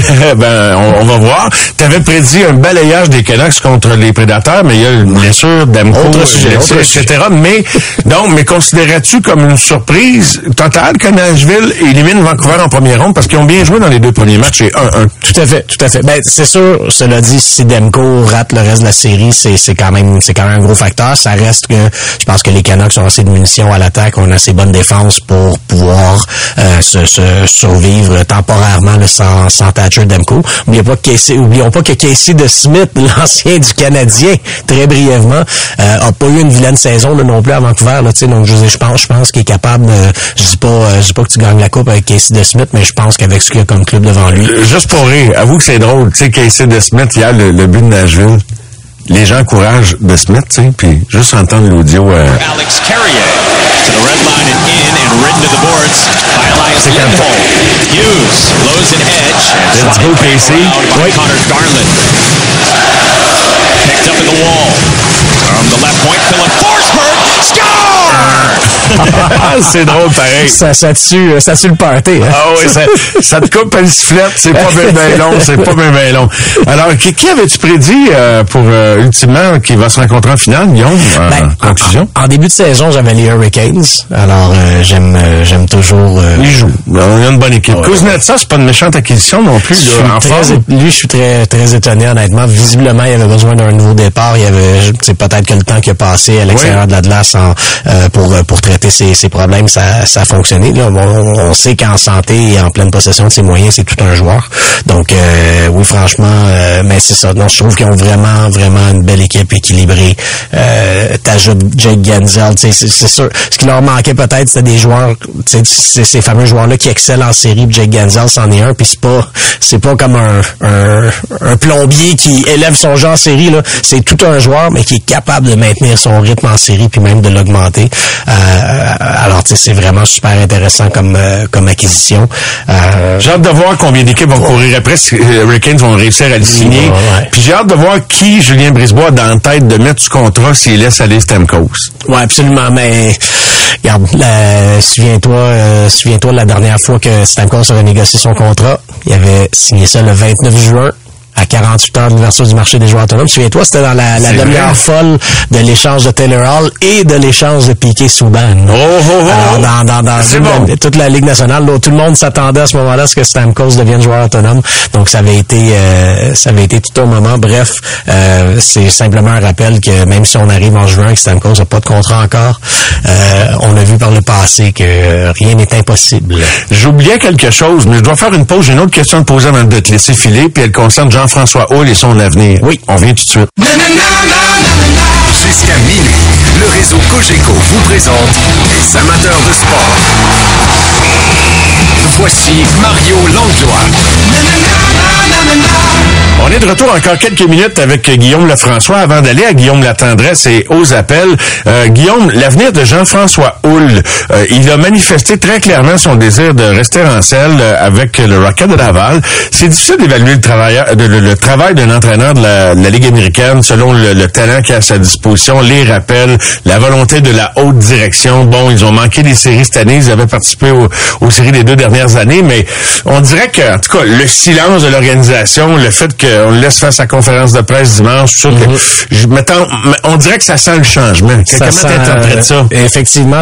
on va voir. T'avais prédit un balayage des Canucks contre les Prédateurs, mais il y a une blessure d'Amco, etc. Mais considérais-tu comme une surprise totale que Nashville élimine Vancouver en première ronde parce qu'ils ont bien joué dans les deux premiers matchs et 1-1? Tout à fait. Ben, c'est sûr, cela dit, si Demko rate le reste de la série, c'est quand même un gros facteur. Ça reste que, je pense que les Canucks ont assez de munitions à l'attaque, ont assez bonne défense pour pouvoir, se survivre temporairement sans Thatcher Demko. Oublions pas que Casey DeSmith, l'ancien du Canadien, très brièvement, a pas eu une vilaine saison là, non plus à Vancouver. Là, donc je pense qu'il est capable. Je dis pas que tu gagnes la coupe avec Casey DeSmith, mais je pense qu'avec ce qu'il y a comme club devant lui. Juste pour rire, avoue que c'est drôle. Tu sais, Casey DeSmith, hier, le but de Nashville. Les gens encouragent DeSmith, tu sais, puis juste entendre l'audio. Alex Carrier to the red line and in and ridden to the boards by Elias Lindholm. Hughes blows an edge. Let's go, Casey. By Connor Garland. Picked up in the wall. From the left point, Philip Forsberg. Score! C'est drôle, pareil. Ça tue le party. Hein? Ah oui, ça te coupe une sifflette. C'est pas bien long. Alors, qui avais-tu prédit pour ultimement qui va se rencontrer en finale, Guillaume, en conclusion? En début de saison, j'avais les Hurricanes. Alors, j'aime toujours... Ils jouent. On a une bonne équipe. Kuznetsov, c'est pas une méchante acquisition non plus. Je suis très, très étonné, honnêtement. Visiblement, il avait besoin d'un nouveau départ. Il y avait, peut-être que le temps qui a passé à l'extérieur de la glace pour traiter ses problèmes, ça a fonctionné. Là. On sait qu'en santé et en pleine possession de ses moyens, c'est tout un joueur. Donc, oui, franchement, mais c'est ça. Non, je trouve qu'ils ont vraiment, vraiment une belle équipe équilibrée. T'ajoutes Jake Gensel, c'est sûr. Ce qui leur manquait peut-être, c'était des joueurs, ces fameux joueurs-là qui excellent en série. Jake Gensel, c'en est un. Puis c'est pas comme un plombier qui élève son jeu en série. Là, c'est tout un joueur, mais qui est capable de maintenir son rythme en série puis même de l'augmenter. Alors, tu sais, c'est vraiment super intéressant comme acquisition. J'ai hâte de voir combien d'équipes vont courir après, si les Hurricanes vont réussir à le signer. Ouais. Puis j'ai hâte de voir qui Julien Brisebois a dans la tête de mettre sous contrat s'il laisse aller Stamkos. Oui, absolument, mais regarde, souviens-toi la dernière fois que Stamkos a renégocié son contrat, il avait signé ça le 29 juin. à 48 heures de l'ouverture du marché des joueurs autonomes. Souviens-toi, c'était dans la demi-heure folle de l'échange de Taylor Hall et de l'échange de Piquet Subban. Alors, dans toute la Ligue nationale, là, tout le monde s'attendait à ce moment-là à ce que Stamkos devienne joueur autonome. Donc, ça avait été tout un moment. Bref, c'est simplement un rappel que même si on arrive en juin et que Stamkos n'a pas de contrat encore, on a vu par le passé que rien n'est impossible. J'oubliais quelque chose, mais je dois faire une pause. J'ai une autre question à te poser avant de te laisser filer, puis elle concerne Jean-François Houle et son avenir. Oui, on vient tout de suite. Jusqu'à minuit, le réseau Cogeco vous présente les amateurs de sport. Voici Mario Langlois. On est de retour encore quelques minutes avec Guillaume Lefrançois avant d'aller à Guillaume Latendresse et aux appels. Guillaume, l'avenir de Jean-François Houle, il a manifesté très clairement son désir de rester en selle avec le Rocket de Laval. C'est difficile d'évaluer le travail d'un entraîneur de la Ligue américaine selon le talent qu'il a à sa disposition, les rappels, la volonté de la haute direction. Bon, ils ont manqué des séries cette année, ils avaient participé aux séries des 2 dernières années, mais on dirait que, en tout cas, le silence de l'organisation, le fait qu'on le laisse faire sa conférence de presse dimanche, je suis sûr que, on dirait que ça sent le changement. Comment t'interprètes ça? Effectivement,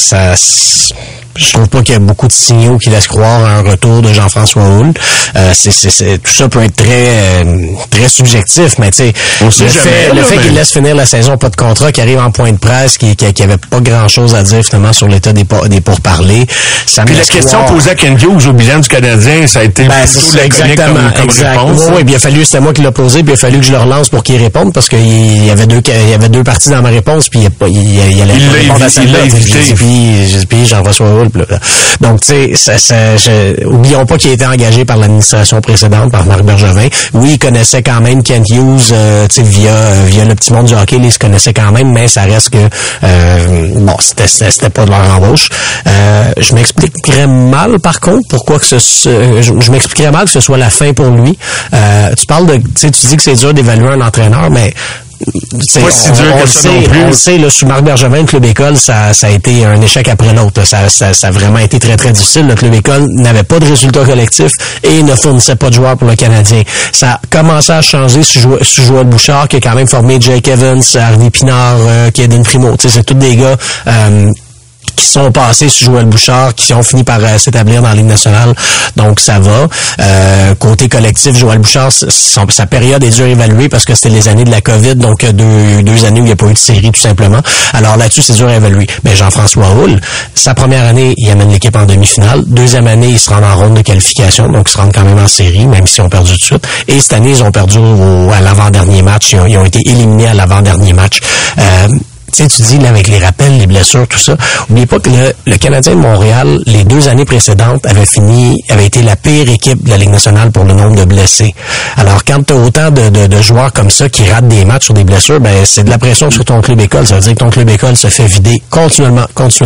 je trouve pas qu'il y a beaucoup de signaux qui laissent croire à un retour de Jean-François Houle. Tout ça peut être très subjectif, mais tu sais, le fait qu'il laisse finir la saison, pas de contrat, qu'il arrive en point de presse, qui avait pas grand-chose à dire finalement sur l'état des pourparlers, ça me laisse laisse question posée à Ken Hughes au bilan du Canadien, ça a été exactement comme réponse. Oui, puis c'était moi qui l'ai posé, puis il a fallu que je le relance pour qu'il réponde, parce qu'il y avait deux parties dans ma réponse, puis il allait répondre à celle-là. Puis Jean-François Houle. Donc, tu sais, oublions pas qu'il a été engagé par l'administration précédente, par Marc Bergevin. Oui, il connaissait quand même Kent Hughes, tu sais, via le petit monde du hockey, il se connaissait quand même, mais ça reste que, c'était pas de leur embauche. Je m'expliquerais mal, par contre, pourquoi que je m'expliquerais mal que ce soit la fin pour lui. Tu parles de, tu sais, tu dis que c'est dur d'évaluer un entraîneur, mais pas si dur que ça non plus. On le sait, là, sous Marc Bergevin, le Club École, ça a été un échec après l'autre. Ça a vraiment été très, très difficile. Le Club École n'avait pas de résultats collectifs et ne fournissait pas de joueurs pour le Canadien. Ça a commencé à changer sous Joël Bouchard, qui a quand même formé Jake Evans, Harvey Pinard, Kaden Primo. Tu sais, c'est tous des gars qui sont passés sur Joël Bouchard, qui ont fini par s'établir dans la Ligue nationale. Donc, ça va. Côté collectif, Joël Bouchard, sa période est dure à évaluer parce que c'était les années de la COVID, donc deux années où il n'y a pas eu de série, tout simplement. Alors là-dessus, c'est dur à évaluer. Mais Jean-François Houle, sa première année, il amène l'équipe en demi-finale. Deuxième année, ils se rendent en ronde de qualification, donc ils se rendent quand même en série, même s'ils ont perdu tout de suite. Et cette année, ils ont perdu à l'avant-dernier match. Ils ont été éliminés à l'avant-dernier match. Tu sais, tu dis, là, avec les rappels, les blessures, tout ça, oubliez pas que le Canadien de Montréal, les 2 années précédentes, avait été la pire équipe de la Ligue nationale pour le nombre de blessés. Alors, quand tu as autant de joueurs comme ça qui ratent des matchs sur des blessures, ben, c'est de la pression sur ton club école. Ça veut dire que ton club école se fait vider continuellement.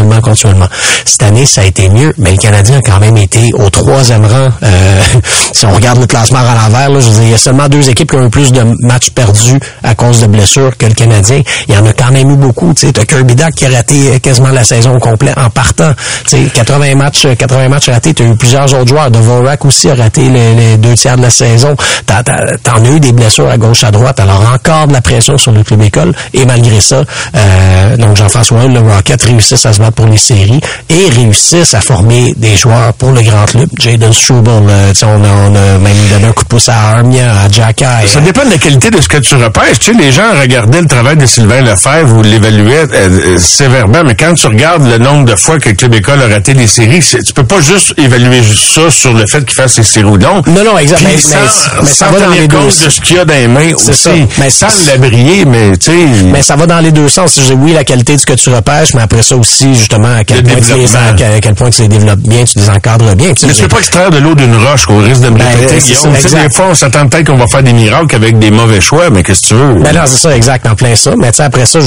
Cette année, ça a été mieux, mais le Canadien a quand même été au 3e rang. Si on regarde le classement à l'envers, là, je veux dire, il y a seulement 2 équipes qui ont eu plus de matchs perdus à cause de blessures que le Canadien. Il y en a quand même eu beaucoup. Tu sais, t'as Kirby Dach qui a raté quasiment la saison complète en partant. Tu sais, 80 matchs ratés. T'as eu plusieurs autres joueurs. Dvorak aussi a raté les 2 tiers de la saison. T'en as eu des blessures à gauche, à droite. Alors, encore de la pression sur le club école. Et malgré ça, donc Jean-François Houle, le Rocket, réussissent à se battre pour les séries et réussissent à former des joueurs pour le grand club. Jayden Struble, on a même donné un coup de pouce à Armia, à Jacky. Ça dépend de la qualité de ce que tu repêches. Tu sais, les gens regardaient le travail de Sylvain Lefebvre ou l'évaluaient sévèrement, mais quand tu regardes le nombre de fois que le Club École a raté les séries, tu peux pas juste évaluer ça sur le fait qu'il fasse ses séries ou non. Non, exactement. Mais ça va dans les deux sens de ce qu'il y a dans les mains aussi. Ça. Mais sans l'abrier, mais tu sais. Mais ça va dans les deux sens. Oui, la qualité de ce que tu repêches, mais après ça aussi, justement, à quel point tu les développes bien, tu les encadres bien. Mais tu peux pas extraire de l'eau d'une roche au risque de me répéter. Des fois, on s'attend peut-être qu'on va faire des miracles avec des mauvais choix, mais qu'est-ce que tu veux? Ben non, c'est ça, exact, en plein ça. Mais tu sais, après ça, je vous ai dit,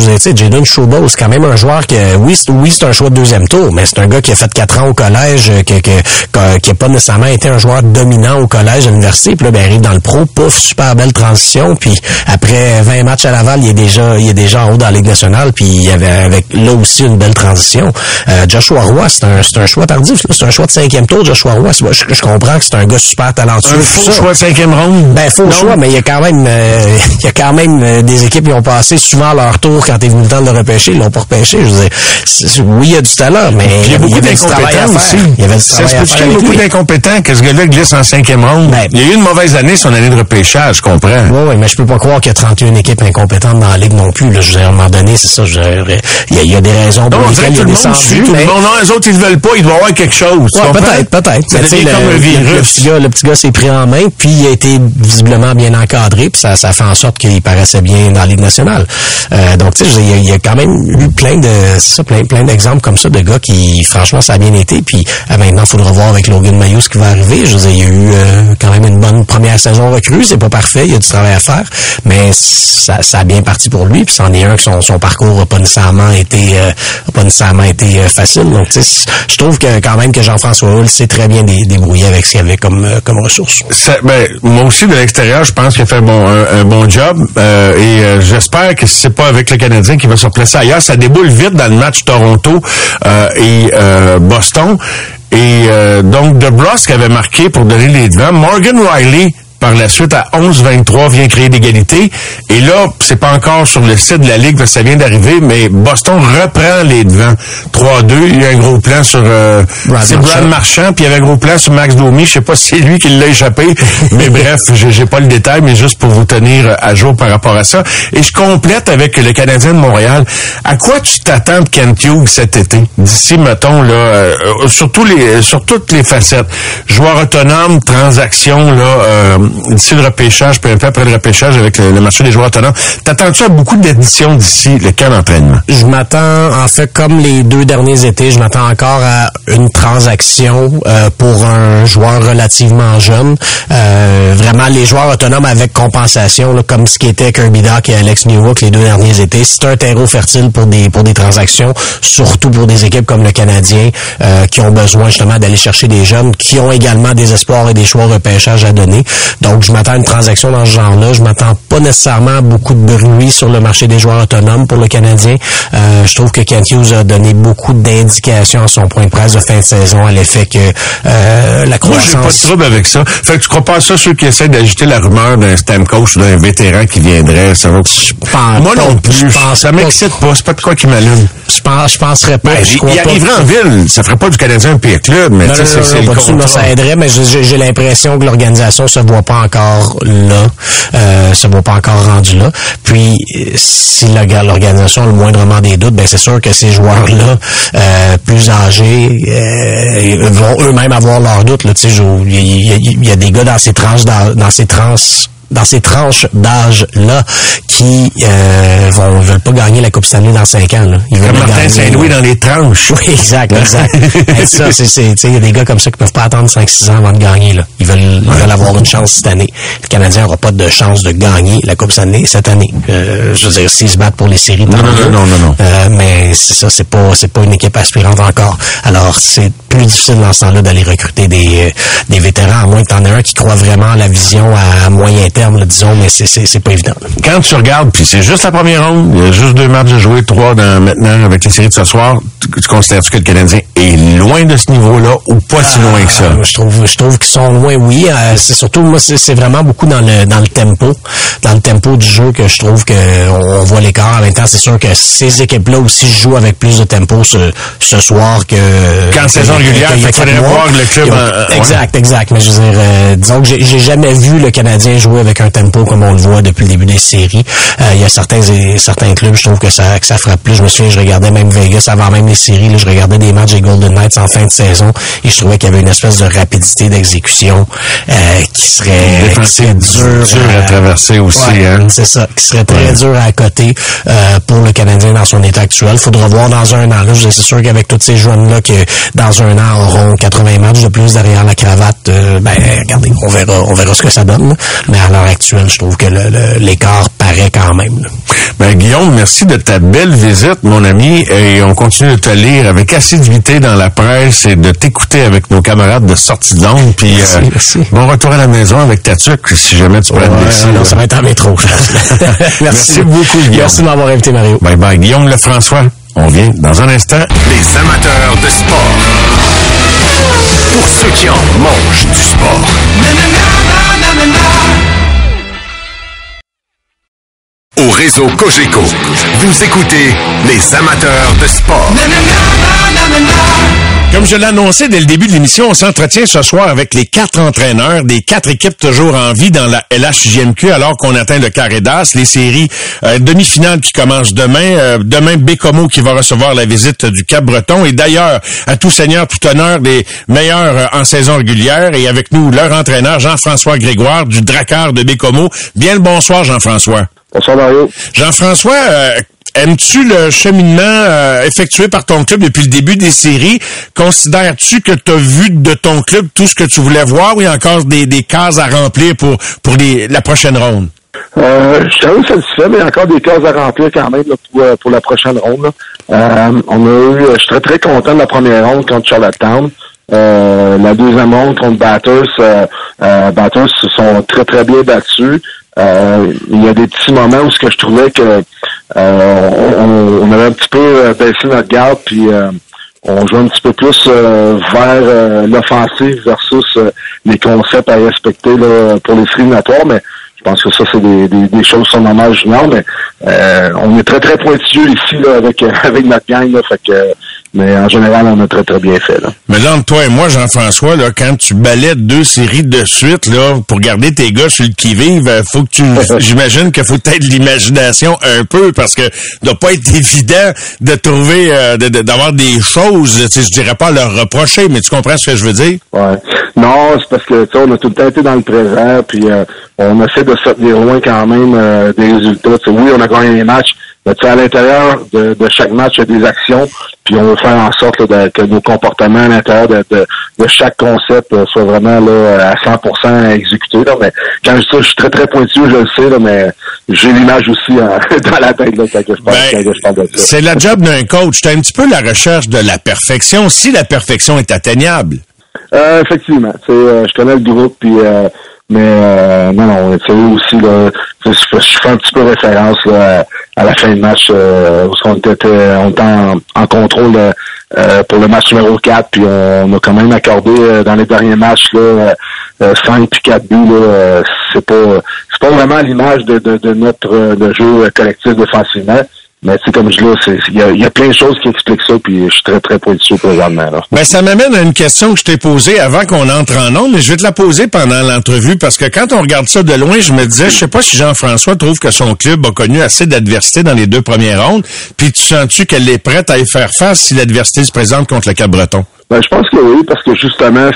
Jayden Struble, c'est quand même un joueur que, oui, c'est un choix de deuxième tour, mais c'est un gars qui a fait 4 ans au collège, qui a pas nécessairement été un joueur dominant au collège, à l'université, puis là, ben, il arrive dans le pro, pouf, super belle transition, puis après 20 matchs à Laval, il est déjà en haut dans la Ligue nationale, puis il y avait avec là aussi une belle transition. Joshua Roy, c'est un choix tardif, là, c'est un choix de 5e tour, Joshua Roy. Je comprends que c'est un gars super talentueux. Un faux choix de 5e ronde? Ben, faux choix, mais il y a quand même, des équipes qui ont passé souvent leur tour quand est venu le temps de le repêcher, ils l'ont pas repêché. Je veux dire, oui, il y a du talent, mais il y a beaucoup d'incompétents aussi. Il y avait du travail à faire. Il y a beaucoup d'incompétents que ce gars-là glisse en 5e ronde. Ben, il y a eu une mauvaise année, son année de repêchage, je comprends. Oui, mais je peux pas croire qu'il y a 31 équipes incompétentes dans la Ligue non plus. Là, je veux dire, à un moment donné, c'est ça. Il y a des raisons pour lesquelles il y a descendu. Non, les autres, ils ne veulent pas. Il doit y avoir quelque chose. Ouais, peut-être. Ça devient comme un virus. Le petit gars s'est pris en main, puis il a été visiblement bien encadré, puis ça fait en sorte qu'il paraissait bien dans la Ligue nationale. Donc, tu sais, il y a quand même eu plein d'exemples comme ça de gars qui, franchement, ça a bien été. Puis maintenant, il faudra voir avec Logan Mailloux ce qui va arriver. Je veux dire, il y a eu quand même une bonne première saison recrue. C'est pas parfait, il y a du travail à faire, mais ça a bien parti pour lui. Puis c'en est un que son parcours n'a pas nécessairement été facile. Donc, tu sais, je trouve que quand même que Jean-François Houle s'est très bien débrouillé avec ce qu'il avait comme ressources. Moi aussi, de l'extérieur, je pense qu'il a fait un bon job. J'espère que c'est pas avec le Canadien qui va se replacer ailleurs. Ça déboule vite dans le match Toronto et Boston. Et donc, DeBrusk avait marqué pour donner les devants. Morgan Riley, par la suite, à 11-23, vient créer d'égalité. Et là, c'est pas encore sur le site de la Ligue parce que ça vient d'arriver, mais Boston reprend les devants. 3-2. Il y a un gros plan sur Brad Marchand, puis il y avait un gros plan sur Max Domi. Je sais pas si c'est lui qui l'a échappé, mais bref, j'ai pas le détail, mais juste pour vous tenir à jour par rapport à ça. Et je complète avec le Canadien de Montréal. À quoi tu t'attends de Kent Hughes cet été? D'ici, mettons, là, sur toutes les facettes. Joueur autonome, transaction, là, d'ici le repêchage, puis un peu après le repêchage avec le marché des joueurs autonomes. T'attends-tu à beaucoup d'additions d'ici le camp d'entraînement? Je m'attends, en fait, comme les 2 derniers étés, je m'attends encore à une transaction pour un joueur relativement jeune. Vraiment, les joueurs autonomes avec compensation, là, comme ce qui était Kirby Dach et Alex Newhook les 2 derniers étés. C'est un terreau fertile pour des transactions, surtout pour des équipes comme le Canadien qui ont besoin justement d'aller chercher des jeunes, qui ont également des espoirs et des choix de repêchage à donner. Donc, je m'attends à une transaction dans ce genre-là. Je m'attends pas nécessairement à beaucoup de bruit sur le marché des joueurs autonomes pour le Canadien. Je trouve que Kent Hughes a donné beaucoup d'indications à son point de presse de fin de saison à l'effet que la croissance... Moi, j'ai pas de trouble avec ça. Fait que tu crois pas à ça, ceux qui essaient d'agiter la rumeur d'un Stamkos ou d'un vétéran qui viendrait, ça va... Moi non plus. Ça m'excite pas. C'est pas de quoi qui m'allume. Je penserais pas. Il arriverait en ville. Ça ferait pas du Canadien un pire club, mais tu sais, c'est le contrat. Ça aiderait, mais j'ai l'impression que l'organisation se voit pas encore là, se voit pas encore rendu là. Puis, si l'organisation a le moindrement des doutes, ben c'est sûr que ces joueurs-là, plus âgés, vont eux-mêmes avoir leurs doutes. Là, tu sais, il y a des gars dans ces tranches d'âge-là qui veulent pas gagner la Coupe Stanley dans 5 ans. Là. Ils veulent comme Martin Saint-Louis dans les tranches. Oui, exact. Il y a des gars comme ça qui peuvent pas attendre 5-6 ans avant de gagner. Là. Ils veulent avoir une chance cette année. Le Canadien n'aura pas de chance de gagner la Coupe Stanley cette année. Je veux dire, s'ils se battent pour les séries, non. mais c'est ça, c'est pas une équipe aspirante encore. Alors, c'est plus difficile dans ce temps-là d'aller recruter des vétérans, à moins que t'en aies un qui croit vraiment à la vision à moyen terme, là, disons, mais c'est pas évident. Quand tu regardes, puis c'est juste la première ronde, il y a juste 2 matchs à jouer, 3 maintenant avec les séries de ce soir, tu considères-tu que le Canadien est loin de ce niveau-là ou pas si loin que ça? Je trouve qu'ils sont loin, oui. C'est surtout, moi, c'est vraiment beaucoup dans le tempo du jeu que je trouve qu'on voit l'écart. En même temps, c'est sûr que ces équipes-là aussi jouent avec plus de tempo ce soir que... Qu'en saison régulière, il faudrait voir le club... Exact. Mais je veux dire, disons que j'ai jamais vu le Canadien jouer avec un tempo comme on le voit depuis le début des séries. Il y a certains clubs, je trouve que ça frappe plus. Je me souviens, je regardais même Vegas avant même les séries. Là, je regardais des matchs des Golden Knights en fin de saison et je trouvais qu'il y avait une espèce de rapidité d'exécution qui serait dur à traverser aussi. C'est ça, qui serait très dur à côté pour le Canadien dans son état actuel. Il faudra voir dans un an. Là, c'est sûr qu'avec tous ces jeunes-là que dans un an auront 80 matchs de plus derrière la cravate, écoute, regardez, on verra ce que ça donne. Là. Mais à l'heure actuelle, je trouve que l'écart paraît quand même. Là. Guillaume, merci de ta belle visite, mon ami, et on continue de te lire avec assiduité dans la presse et de t'écouter avec nos camarades de sortie d'onde. Puis merci. Bon retour à la maison avec ta tuque, si jamais tu prends le non, ça va être en métro, je pense. Merci beaucoup, Guillaume. Merci de m'avoir invité, Mario. Bye bye. Guillaume Lefrançois, on vient dans un instant. Les amateurs de sport. Pour ceux qui en mangent du sport. Au réseau Cogeco, vous écoutez les amateurs de sport. Comme je l'ai annoncé dès le début de l'émission, on s'entretient ce soir avec les 4 entraîneurs des 4 équipes toujours en vie dans la LHJMQ alors qu'on atteint le carré d'as. Les séries demi-finales qui commencent demain. Demain, Bécomo qui va recevoir la visite du Cap-Breton. Et d'ailleurs, à tout seigneur, tout honneur, des meilleurs en saison régulière. Et avec nous, leur entraîneur, Jean-François Grégoire du Drakkar de Bécomo. Bien le bonsoir, Jean-François. Bonsoir, Mario. Jean-François, aimes-tu le cheminement effectué par ton club depuis le début des séries? Considères-tu que tu as vu de ton club tout ce que tu voulais voir ou il y a encore des cases à remplir pour la prochaine ronde? Je suis assez satisfait, mais il y a encore des cases à remplir quand même là, pour la prochaine ronde. Je suis très très content de la première ronde contre Charlottetown. La deuxième ronde contre Bathurst, Bathurst se sont très très bien battus. Il y a des petits moments où ce que je trouvais que on avait un petit peu baissé notre garde, puis on jouait un petit peu plus vers l'offensive versus les concepts à respecter là, pour les séries éliminatoires, mais je pense que ça, c'est des choses qui sont normales junior, mais on est très, très pointilleux ici là, avec notre gang, là, fait que mais en général, on a très, très bien fait. Là. Mais là, entre toi et moi, Jean-François, là, quand tu balais 2 séries de suite, là, pour garder tes gars sur le qui-vive, faut que j'imagine qu'il faut peut-être de l'imagination un peu, parce que ça doit pas être évident de trouver, d'avoir des choses, je dirais pas à leur reprocher, mais tu comprends ce que je veux dire? Ouais. Non, c'est parce que, tu sais, on a tout le temps été dans le présent, puis on essaie de se tenir loin quand même des résultats. T'sais, oui, on a gagné les matchs, mais à l'intérieur de chaque match, il y a des actions, puis on veut faire en sorte là, que nos comportements à l'intérieur de chaque concept soient vraiment là, à 100% exécutés. Là. Mais quand je dis ça, je suis très, très pointilleux, je le sais, là, mais j'ai l'image aussi dans la tête là, quand je parle de ça. C'est la job d'un coach. Tu as un petit peu la recherche de la perfection, si la perfection est atteignable. Effectivement. Je connais le groupe, puis non, tu sais aussi là, je fais un petit peu référence là, à la fin de match où on était en contrôle pour le match numéro 4, puis on a quand même accordé dans les derniers matchs là 5 puis 4 buts là, c'est pas vraiment l'image de notre jeu collectif défensivement. Mais tu sais, comme je dis là, il y a plein de choses qui expliquent ça, puis je suis très, très pointilleux présentement. Là. Ben, ça m'amène à une question que je t'ai posée avant qu'on entre en ondes, mais je vais te la poser pendant l'entrevue, parce que quand on regarde ça de loin, je me disais, je sais pas si Jean-François trouve que son club a connu assez d'adversité dans les 2 premières rondes, puis tu sens-tu qu'elle est prête à y faire face si l'adversité se présente contre le Cap-Breton? Ben, je pense que oui, parce que justement,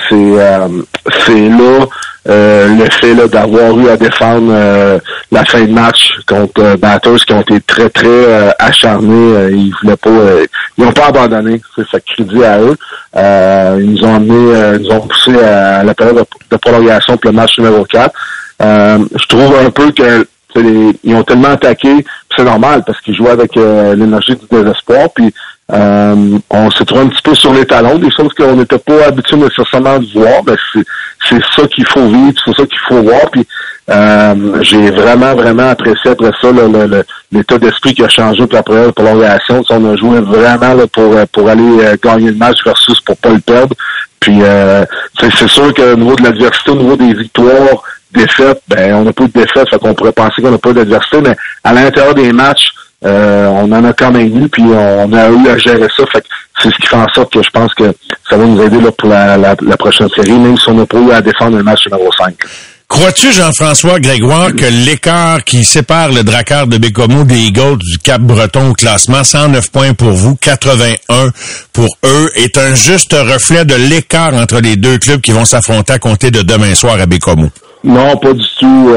c'est là le fait là d'avoir eu à défendre la fin de match contre Bathurst qui ont été très très acharnés. Ils voulaient pas, ils n'ont pas abandonné. C'est ça que je dis à eux. Ils nous ont amené, ils nous ont poussé à la période de prolongation pour le match numéro 4. Je trouve un peu que ils ont tellement attaqué, c'est normal parce qu'ils jouaient avec l'énergie du désespoir. Puis on s'est trouvé un petit peu sur les talons, des choses qu'on n'était pas habitué nécessairement de voir, mais c'est ça qu'il faut vivre, c'est ça qu'il faut voir. Puis j'ai vraiment, vraiment apprécié après ça l'état d'esprit qui a changé pour la première prolongation. On a joué vraiment là, pour aller gagner le match versus pour pas le perdre. Puis c'est sûr qu'au niveau de l'adversité, au niveau des victoires, défaites, ben on n'a pas eu de défaites, fait qu'on pourrait penser qu'on n'a pas d'adversité, mais à l'intérieur des matchs, on en a quand même eu, puis on a eu à gérer ça. Fait que c'est ce qui fait en sorte que je pense que ça va nous aider là, pour la prochaine série, même si on n'a pas eu à défendre le match numéro 5. Crois-tu, Jean-François Grégoire, que l'écart qui sépare le Drakkar de Bécomo des Eagles du Cap-Breton au classement, 109 points pour vous, 81 pour eux, est un juste reflet de l'écart entre les 2 clubs qui vont s'affronter à compter de demain soir à Bécomo? Non, pas du tout.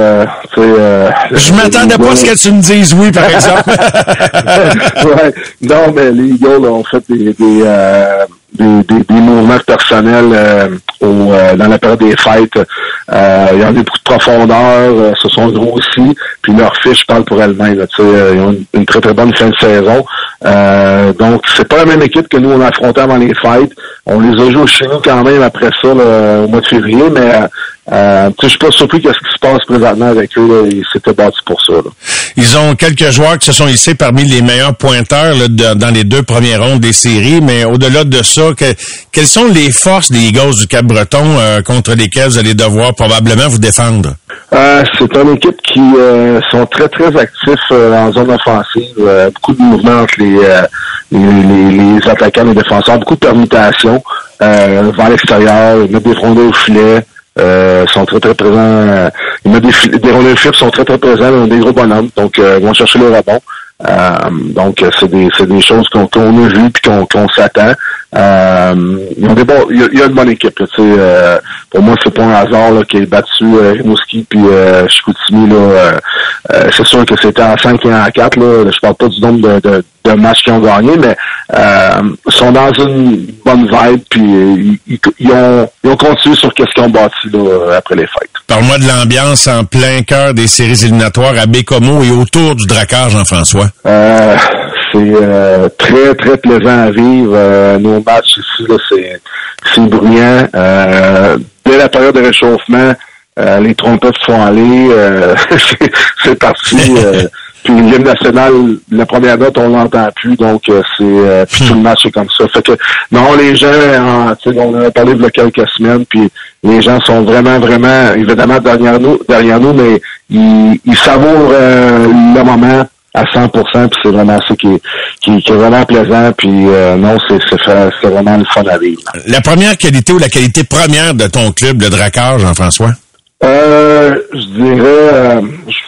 Je m'attendais pas à ce que tu me dises oui, par exemple. Ouais. Non, mais les Eagles ont fait des mouvements de additionnel dans la période des fêtes. Ils ont beaucoup de profondeur, se sont grossis, puis leur fiche parle pour elle-même. Ils ont une très très bonne fin de saison. Donc c'est pas la même équipe que nous on a affronté avant les fêtes. On les a joués chez nous quand même après ça là, au mois de février, mais je suis pas surpris de ce qui se passe présentement avec eux. Là, ils s'étaient bâtis pour ça. Là. Ils ont quelques joueurs qui se sont hissés parmi les meilleurs pointeurs là, dans les 2 premières rondes des séries, mais au-delà de ça, quelles sont les forces des Eagles du Cap-Breton contre lesquelles vous allez devoir probablement vous défendre? C'est une équipe qui sont très très actifs en zone offensive, beaucoup de mouvements entre les attaquants et les défenseurs, beaucoup de permutations vers l'extérieur, ils mettent des rondelles au filet. Sont très très présents. Ils mettent des rondelles au filet, sont très très présents, ils ont des gros bonhommes, donc ils vont chercher les rebonds. Donc c'est des choses qu'on a vues puis qu'on s'attend. Ils ont des bons, il y a une bonne équipe. Pour moi, c'est pas un hasard là, qui est battu Rimouski puis Chicoutimi. C'est sûr que c'était en 5 et en 4. Là. Je parle pas du nombre de matchs qu'ils ont gagné, mais sont dans une bonne vibe puis ils ont continué sur qu'est-ce qu'ils ont bâti là, après les fêtes. Parle-moi de l'ambiance en plein cœur des séries éliminatoires à Bécomo et autour du Drakkar, Jean-François. C'est très, très plaisant à vivre. Nos matchs ici, là, c'est bruyant. Dès la période de réchauffement, les trompettes se font aller. C'est parti. Puis l'hymne national, la première note, on l'entend plus, donc c'est puis tout le match est comme ça. Fait que non, les gens, on en a parlé de quelques semaines, puis les gens sont vraiment, vraiment, évidemment derrière nous, mais ils savourent le moment à 100%, puis c'est vraiment ça qui est vraiment plaisant, puis non, c'est vraiment le fun à vivre. La première qualité ou la qualité première de ton club, le Drakkar, Jean-François? Je dirais,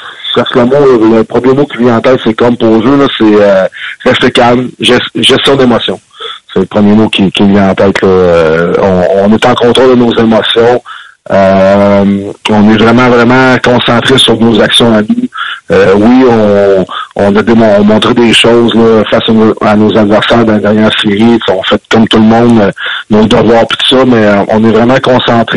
le premier mot qui vient en tête, c'est composure, là, c'est rester calme, gestion d'émotions. C'est le premier mot qui vient en tête, là. On est en contrôle de nos émotions. On est vraiment, vraiment concentré sur nos actions à nous. Oui, on a montré des choses là, face à nos adversaires dans la dernière série. On fait comme tout le monde nos devoirs et tout ça, mais on est vraiment concentré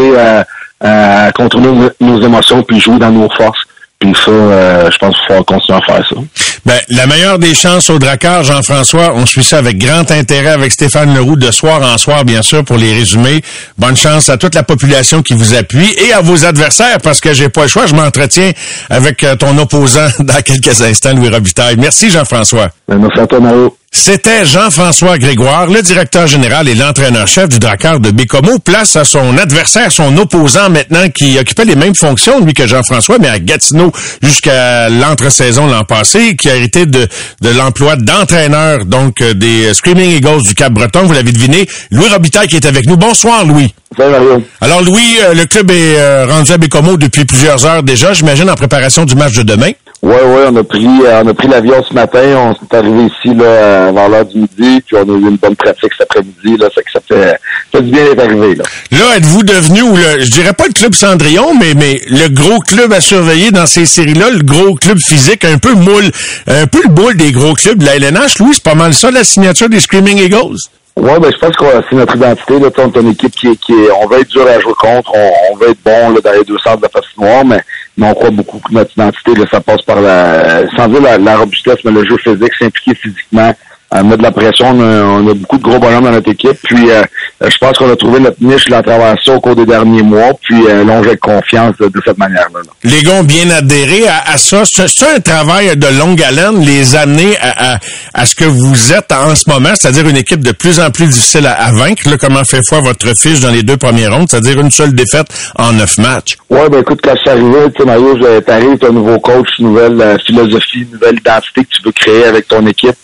à contrôler nos émotions puis jouer dans nos forces. Puis ça, je pense qu'il faut continuer à faire ça. Ben, la meilleure des chances au Drakkar, Jean-François. On suit ça avec grand intérêt avec Stéphane Leroux de soir en soir, bien sûr, pour les résumés. Bonne chance à toute la population qui vous appuie et à vos adversaires, parce que j'ai pas le choix. Je m'entretiens avec ton opposant dans quelques instants, Louis Robitaille. Merci, Jean-François. Merci à toi, Mario. C'était Jean-François Grégoire, le directeur général et l'entraîneur-chef du Drakkar de Bécomo. Place à son adversaire, son opposant maintenant, qui occupait les mêmes fonctions, lui, que Jean-François, mais à Gatineau jusqu'à l'entre-saison l'an passé, qui a hérité de l'emploi d'entraîneur, donc des Screaming Eagles du Cap-Breton. Vous l'avez deviné, Louis Robitaille qui est avec nous. Bonsoir, Louis. Salut, Mario. Alors, Louis, le club est rendu à Bécomo depuis plusieurs heures déjà, j'imagine, en préparation du match de demain. Oui, on a pris l'avion ce matin, on s'est arrivé ici là avant l'heure du midi, puis on a eu une bonne pratique cet après-midi, là, ça fait du bien d'être arrivé, là. Là, êtes-vous devenu, je dirais pas le club Cendrillon, mais le gros club à surveiller dans ces séries-là, le gros club physique, un peu le boule des gros clubs de la LNH, Louis, c'est pas mal ça, la signature des Screaming Eagles? Oui, je pense que c'est notre identité, là, on est une équipe qui est, on veut être dur à jouer contre, on veut être bon, là, dans les deux centres de la patinoire, mais on croit beaucoup que notre identité, là, ça passe par sans dire la robustesse, mais le jeu physique, s'impliquer physiquement, mettre de la pression, on a beaucoup de gros bonhommes dans notre équipe, puis je pense qu'on a trouvé notre niche là, à travers ça au cours des derniers mois, puis là, on joue avec confiance de cette manière-là. Là. Les gars ont bien adhéré à ça. C'est un travail de longue haleine, les années à ce que vous êtes en ce moment, c'est-à-dire une équipe de plus en plus difficile à vaincre. Là, comment fait foi votre fiche dans les 2 premières rondes, c'est-à-dire une seule défaite en 9 matchs? Ouais, écoute, quand je suis arrivé, tu sais, Mario, t'arrives, t'as un nouveau coach, nouvelle philosophie, nouvelle identité que tu veux créer avec ton équipe.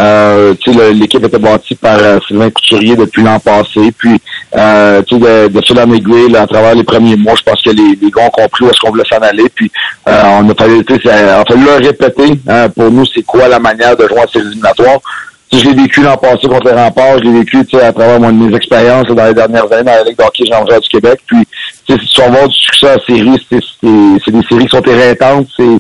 L'équipe était bâtie par Sylvain Couturier depuis l'an passé, puis de Phil Amiguel à travers les premiers mois, je pense que les gars ont compris où est-ce qu'on voulait s'en aller, puis on a fallu leur répéter pour nous c'est quoi la manière de jouer à ces éliminatoires. Je l'ai vécu l'an passé contre les Remparts, je l'ai vécu à travers mes expériences dans les dernières années dans la Ligue d'hockey junior du Québec, puis si tu vas avoir du succès en série, c'est des séries qui sont éreintantes, c'est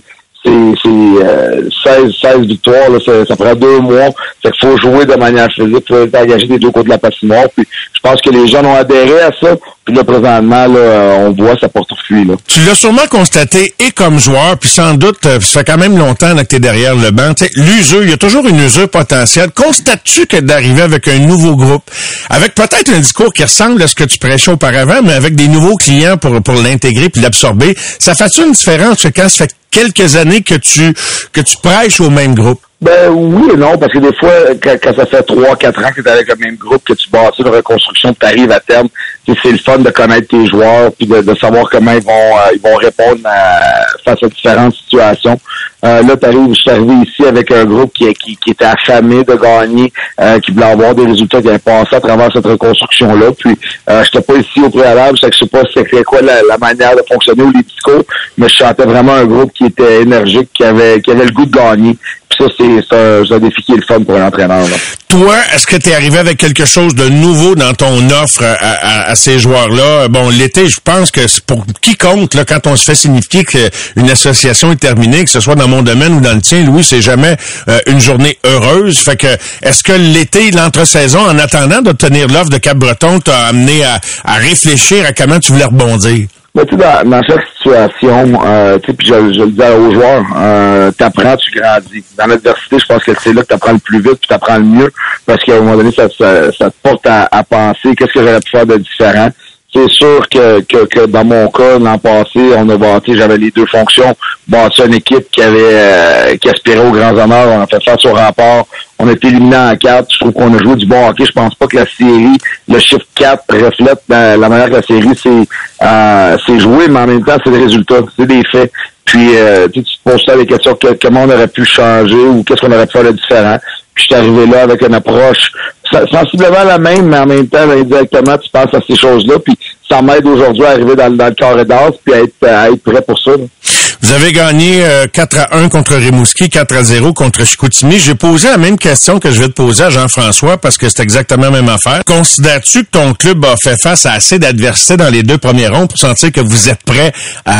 16 victoires, là, ça prend 2 mois. Fait qu'il faut jouer de manière physique, il faut être engagé des deux côtés de la patinoire. Puis je pense que les gens ont adhéré à ça. Puis là, présentement, là, on voit ça porte fruit, là. Tu l'as sûrement constaté, et comme joueur, puis sans doute, ça fait quand même longtemps là, que tu es derrière le banc. T'sais, l'usure, il y a toujours une usure potentielle. Constates-tu que d'arriver avec un nouveau groupe, avec peut-être un discours qui ressemble à ce que tu prêchais auparavant, mais avec des nouveaux clients pour l'intégrer puis l'absorber, ça fait-tu une différence quand ça fait quelques années que tu prêches au même groupe? Ben oui et non, parce que des fois, quand ça fait 3-4 ans que tu es avec le même groupe, que tu bâtis une reconstruction, que tu arrives à terme, c'est le fun de connaître tes joueurs puis de savoir comment ils vont répondre face à différentes situations. Là, je suis arrivé ici avec un groupe qui était affamé de gagner, qui voulait avoir des résultats, qui avait passé à travers cette reconstruction-là. Puis j'étais pas ici au préalable, je sais pas c'était quoi la manière de fonctionner ou les discours, mais je sentais vraiment un groupe qui était énergique, qui avait le goût de gagner. Puis ça, c'est un défi qui est le fun pour un entraîneur, là. Toi, est-ce que tu es arrivé avec quelque chose de nouveau dans ton offre à ces joueurs-là? Bon, l'été, je pense que c'est pour quiconque, là, quand on se fait signifier qu'une association est terminée, que ce soit dans mon domaine ou dans le tien, Louis, c'est jamais une journée heureuse. Fait que, est-ce que l'été, l'entre-saison, en attendant d'obtenir l'offre de Cap-Breton, t'a amené à réfléchir à comment tu voulais rebondir? Mais tu sais, dans chaque situation, puis je le dis aux joueurs, t'apprends, tu grandis. Dans l'adversité, je pense que c'est là que t'apprends le plus vite, puis t'apprends le mieux, parce qu'à un moment donné, ça te porte à penser qu'est-ce que j'aurais pu faire de différent. C'est sûr que dans mon cas, l'an passé, j'avais les deux fonctions, bâti une équipe qui aspirait aux grands honneurs, on a fait face au Rempart, on a été éliminé en 4, je trouve qu'on a joué du bon hockey, je pense pas que la série, le chiffre 4 reflète la manière que la série c'est joué, mais en même temps, c'est des résultats, c'est des faits. Puis tu te poses ça des questions, comment on aurait pu changer ou qu'est-ce qu'on aurait pu faire de différent. Puis je suis arrivé là avec une approche sensiblement la même, mais en même temps, indirectement, tu penses à ces choses-là, puis ça m'aide aujourd'hui à arriver dans le carré d'as puis à être prêt pour ça, là. Vous avez gagné 4-1 contre Rimouski, 4-0 contre Chicoutimi. J'ai posé la même question que je vais te poser à Jean-François parce que c'est exactement la même affaire. Considères-tu que ton club a fait face à assez d'adversité dans les 2 premiers ronds pour sentir que vous êtes prêt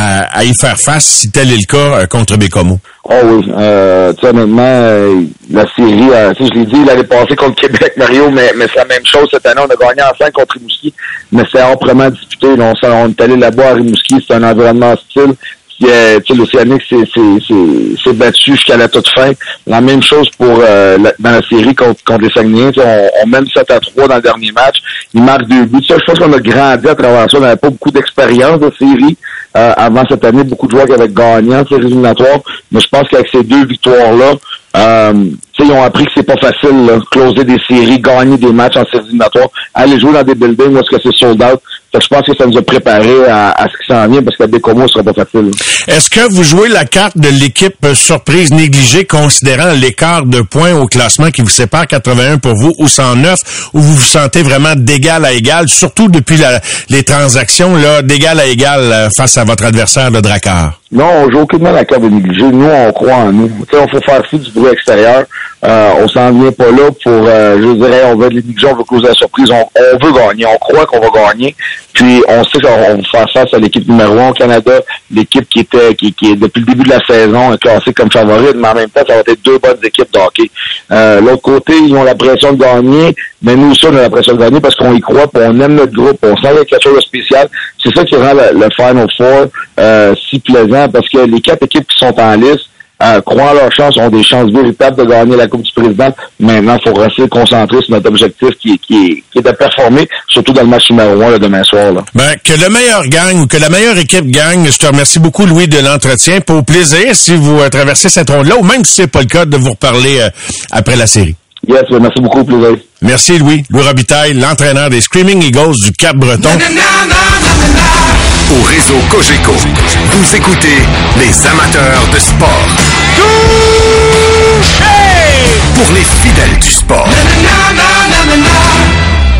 à y faire face si tel est le cas contre Bécomo? Oh oui, tu sais, honnêtement, la série, je l'ai dit, l'année passée contre Québec, Mario, mais c'est la même chose cette année. On a gagné en 5 contre Rimouski, mais c'est âprement disputé. On est allé là-bas à Rimouski, c'est un environnement hostile. L'Océanique s'est battu jusqu'à la toute fin. La même chose pour dans la série contre les Saguenayens. On mène 7-3 dans le dernier match. Ils marquent 2 buts. Ça, je pense qu'on a grandi à travers ça. On n'avait pas beaucoup d'expérience de série avant cette année. Beaucoup de joueurs qui avaient gagné en séries éliminatoires. Mais je pense qu'avec ces 2 victoires-là, ils ont appris que c'est pas facile, là, closer des séries, gagner des matchs en séries éliminatoires, aller jouer dans des buildings où est-ce que c'est sold out. Fait que je pense que ça nous a préparé à ce qui s'en vient parce qu'à Bécomo, ce sera pas facile. Est-ce que vous jouez la carte de l'équipe surprise négligée considérant l'écart de points au classement qui vous sépare 81 pour vous ou 109 ou vous vous sentez vraiment d'égal à égal, surtout depuis les transactions là d'égal à égal face à votre adversaire de Drakkar? Non, on joue aucunement la carte de négligé. Nous, on croit en nous. Tu sais, on faut faire fi du bruit extérieur. On s'en vient pas là pour, je dirais, on veut de négligé, on veut causer la surprise. On veut gagner. On croit qu'on va gagner. Puis, on sait qu'on va faire face à l'équipe numéro 1 au Canada, l'équipe qui est depuis le début de la saison classée comme favorite, mais en même temps, ça va être 2 bonnes équipes de hockey. L'autre côté, ils ont la pression de gagner, mais nous aussi, on a la pression de gagner parce qu'on y croit, puis on aime notre groupe, on sent qu'il y a quelque chose de spécial. C'est ça qui rend le Final Four si plaisant, parce que les 4 équipes qui sont en liste croient en leur chance, ont des chances véritables de gagner la Coupe du Président. Maintenant, il faut rester concentré sur notre objectif qui est de performer, surtout dans le match numéro 1 demain soir. Là. Ben, que le meilleur gagne ou que la meilleure équipe gagne. Je te remercie beaucoup, Louis, de l'entretien. Pour plaisir, si vous traversez cette ronde-là, ou même si c'est pas le cas, de vous reparler après la série. Yes, merci beaucoup, plaisir. Merci, Louis. Louis Robitaille, l'entraîneur des Screaming Eagles du Cap-Breton. Au réseau Cogeco, vous écoutez les amateurs de sport. Pour les fidèles du sport.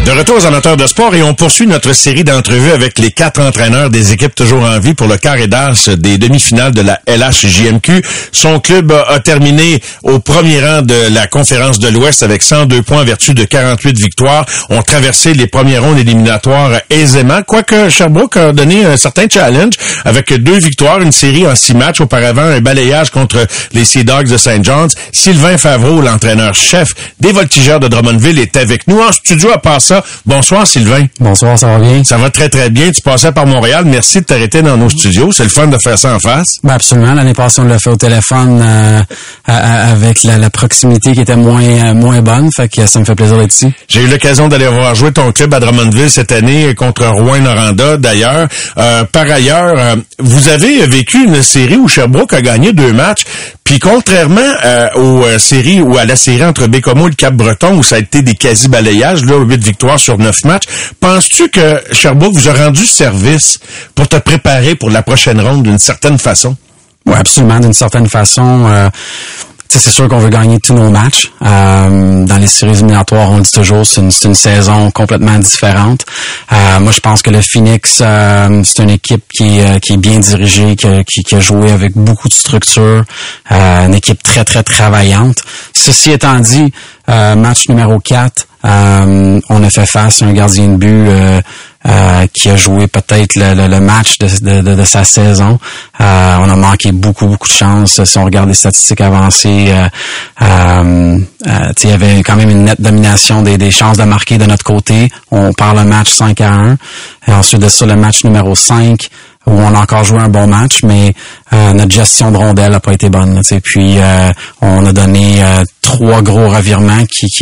De retour aux amateurs de sport et on poursuit notre série d'entrevues avec les 4 entraîneurs des équipes toujours en vie pour le carré d'as des demi-finales de la LHJMQ. Son club a terminé au premier rang de la conférence de l'Ouest avec 102 points en vertu de 48 victoires. On traversé les premières rondes éliminatoires aisément, quoique Sherbrooke a donné un certain challenge avec 2 victoires, une série en 6 matchs. Auparavant, un balayage contre les Sea Dogs de St. John's. Sylvain Favreau, l'entraîneur-chef des Voltigeurs de Drummondville, est avec nous en studio à part ça. Bonsoir Sylvain. Bonsoir, ça va bien? Ça va très très bien. Tu passais par Montréal. Merci de t'arrêter dans nos studios. C'est le fun de faire ça en face. Ben absolument. L'année passée, on l'a fait au téléphone avec la proximité qui était moins bonne. Fait que ça me fait plaisir d'être ici. J'ai eu l'occasion d'aller voir jouer ton club à Drummondville cette année contre Rouyn-Noranda d'ailleurs. Par ailleurs, vous avez vécu une série où Sherbrooke a gagné 2 matchs. Puis contrairement aux séries ou à la série entre Bécomo et le Cap-Breton où ça a été des quasi-balayages, là, 8 victoires sur 9 matchs, penses-tu que Sherbrooke vous a rendu service pour te préparer pour la prochaine ronde d'une certaine façon? Oui, absolument, d'une certaine façon. C'est sûr qu'on veut gagner tous nos matchs. Dans les séries éliminatoires, on le dit toujours, c'est une saison complètement différente. Moi, je pense que le Phoenix, c'est une équipe qui est bien dirigée, qui a joué avec beaucoup de structure, une équipe très, très travaillante. Ceci étant dit, match numéro 4, on a fait face à un gardien de but qui a joué peut-être le match de sa saison. On a manqué beaucoup de chance. Si on regarde les statistiques avancées, il y avait quand même une nette domination des chances de marquer de notre côté. On perd le match 5-1. Et ensuite de ça, le match numéro 5, où on a encore joué un bon match, mais notre gestion de rondelle n'a pas été bonne. Là, puis on a donné 3 gros revirements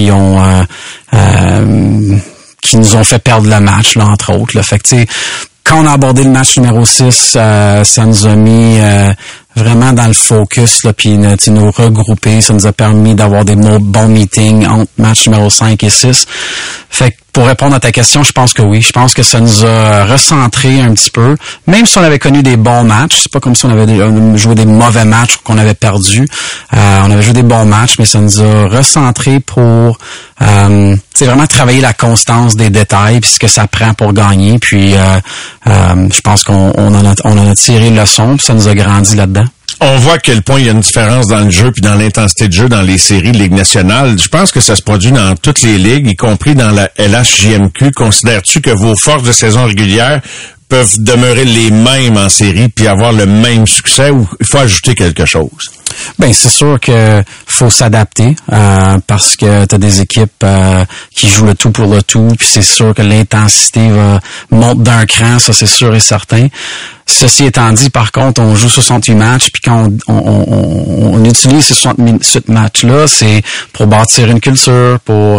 qui nous ont fait perdre le match, là, entre autres. Là. Fait que, quand on a abordé le match numéro 6, ça nous a mis vraiment dans le focus, là, puis nous regrouper. Ça nous a permis d'avoir des bons meetings entre match numéro 5 et 6. Fait que pour répondre à ta question, je pense que oui. Je pense que ça nous a recentré un petit peu. Même si on avait connu des bons matchs, c'est pas comme si on avait joué des mauvais matchs qu'on avait perdus. On avait joué des bons matchs, mais ça nous a recentré pour vraiment travailler la constance des détails puis ce que ça prend pour gagner. Puis je pense qu'on en a tiré une leçon, puis ça nous a grandi là-dedans. On voit à quel point il y a une différence dans le jeu puis dans l'intensité de jeu dans les séries de Ligue nationale. Je pense que ça se produit dans toutes les ligues, y compris dans la LHJMQ. Considères-tu que vos forces de saison régulière peuvent demeurer les mêmes en série puis avoir le même succès ou il faut ajouter quelque chose? Ben c'est sûr que faut s'adapter parce que t'as des équipes qui jouent le tout pour le tout, puis c'est sûr que l'intensité monte d'un cran, ça c'est sûr et certain. Ceci étant dit, par contre, on joue 68 matchs, puis quand on utilise ces 68 matchs-là, c'est pour bâtir une culture, pour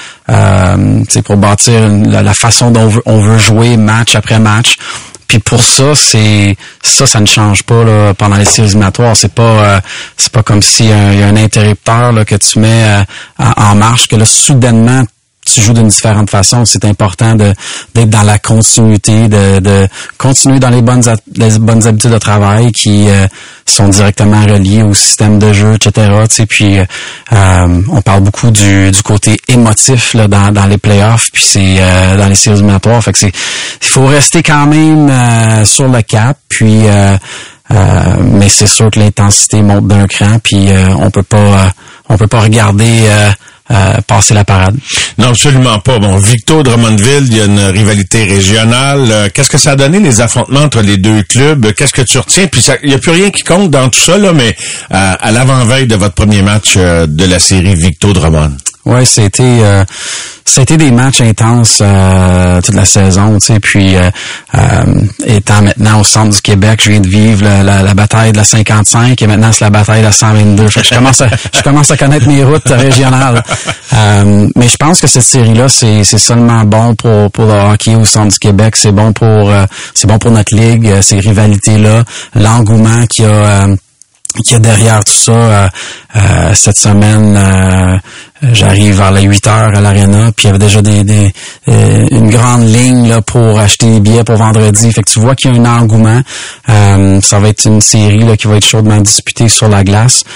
bâtir la façon dont on veut jouer match après match. Puis pour ça, ça ne change pas là, pendant les séries éliminatoires. C'est pas comme si y a un interrupteur là, que tu mets en marche, que là, soudainement, tu joues d'une différente façon. C'est important d'être dans la continuité, de continuer dans les bonnes habitudes de travail qui sont directement reliées au système de jeu, etc. Puis on parle beaucoup du côté émotif là, dans les playoffs, puis c'est dans les séries éliminatoires. Fait que il faut rester quand même sur le cap, puis mais c'est sûr que l'intensité monte d'un cran, puis on peut pas regarder passer la parade. Non, absolument pas. Bon, Victo, Drummondville, il y a une rivalité régionale. Qu'est-ce que ça a donné, les affrontements entre les deux clubs? Qu'est-ce que tu retiens? Puis il n'y a plus rien qui compte dans tout ça, là, mais à l'avant-veille de votre premier match de la série Victo-Drummond. Ouais, c'était des matchs intenses toute la saison, tu sais. Puis étant maintenant au centre du Québec, je viens de vivre la bataille de la 55 et maintenant c'est la bataille de la 122. Je commence à connaître mes routes régionales. Mais je pense que cette série-là, c'est seulement bon pour le hockey au centre du Québec. C'est bon pour notre ligue, ces rivalités-là, l'engouement qu'il y a derrière tout ça. Cette semaine, j'arrive vers les 8h à l'aréna, puis il y avait déjà une grande ligne là pour acheter des billets pour vendredi. Fait que tu vois qu'il y a un engouement. Ça va être une série là qui va être chaudement disputée sur la glace.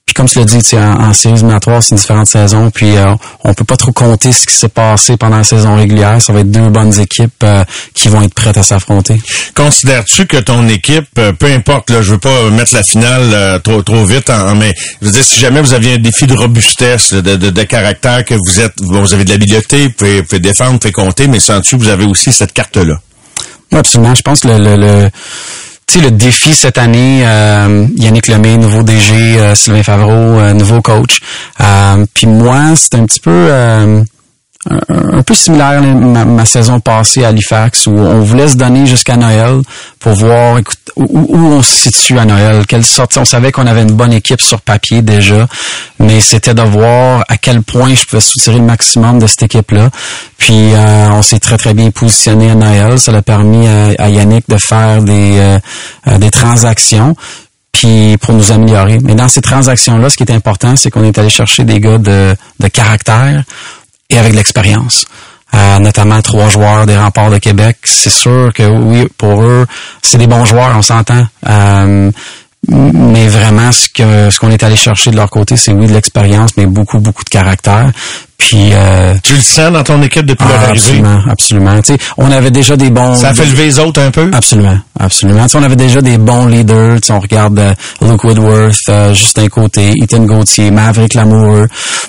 Puis comme tu l'as dit, en séries éliminatoires, c'est une différente saison. Puis on peut pas trop compter ce qui s'est passé pendant la saison régulière. Ça va être deux bonnes équipes qui vont être prêtes à s'affronter. Considères-tu que ton équipe, peu importe, là, je veux pas mettre la finale trop vite, mais je veux dire, si jamais vous aviez un défi de robustesse, de caractère, que vous avez de l'habileté, vous pouvez défendre, vous pouvez compter, mais sens-tu que vous avez aussi cette carte-là? Oui, absolument. Je pense que le défi cette année, Yannick Lemay, nouveau DG, Sylvain Favreau, nouveau coach. Puis moi, c'est un petit peu un peu similaire ma saison passée à Halifax, où on voulait se donner jusqu'à Noël pour voir où on se situe à Noël, quelle sorte. On savait qu'on avait une bonne équipe sur papier déjà, mais c'était de voir à quel point je pouvais soutirer le maximum de cette équipe-là. Puis on s'est très très bien positionné à Noël. Ça a permis à Yannick de faire des transactions puis pour nous améliorer. Mais dans ces transactions-là, ce qui est important, c'est qu'on est allé chercher des gars de caractère et avec de l'expérience. Notamment 3 joueurs des Remparts de Québec. C'est sûr que oui, pour eux, c'est des bons joueurs, on s'entend. Mais vraiment, ce qu'on est allé chercher de leur côté, c'est oui de l'expérience, mais beaucoup de caractère. Puis tu le sens dans ton équipe depuis leur arrivée? Absolument. Tu sais, on avait déjà des bons. Ça a fait lever les autres un peu? Absolument. Tu sais, on avait déjà des bons leaders. Tu sais, on regarde Luke Woodworth, Justin Côté, Ethan Gauthier, Maverick Lamoureux.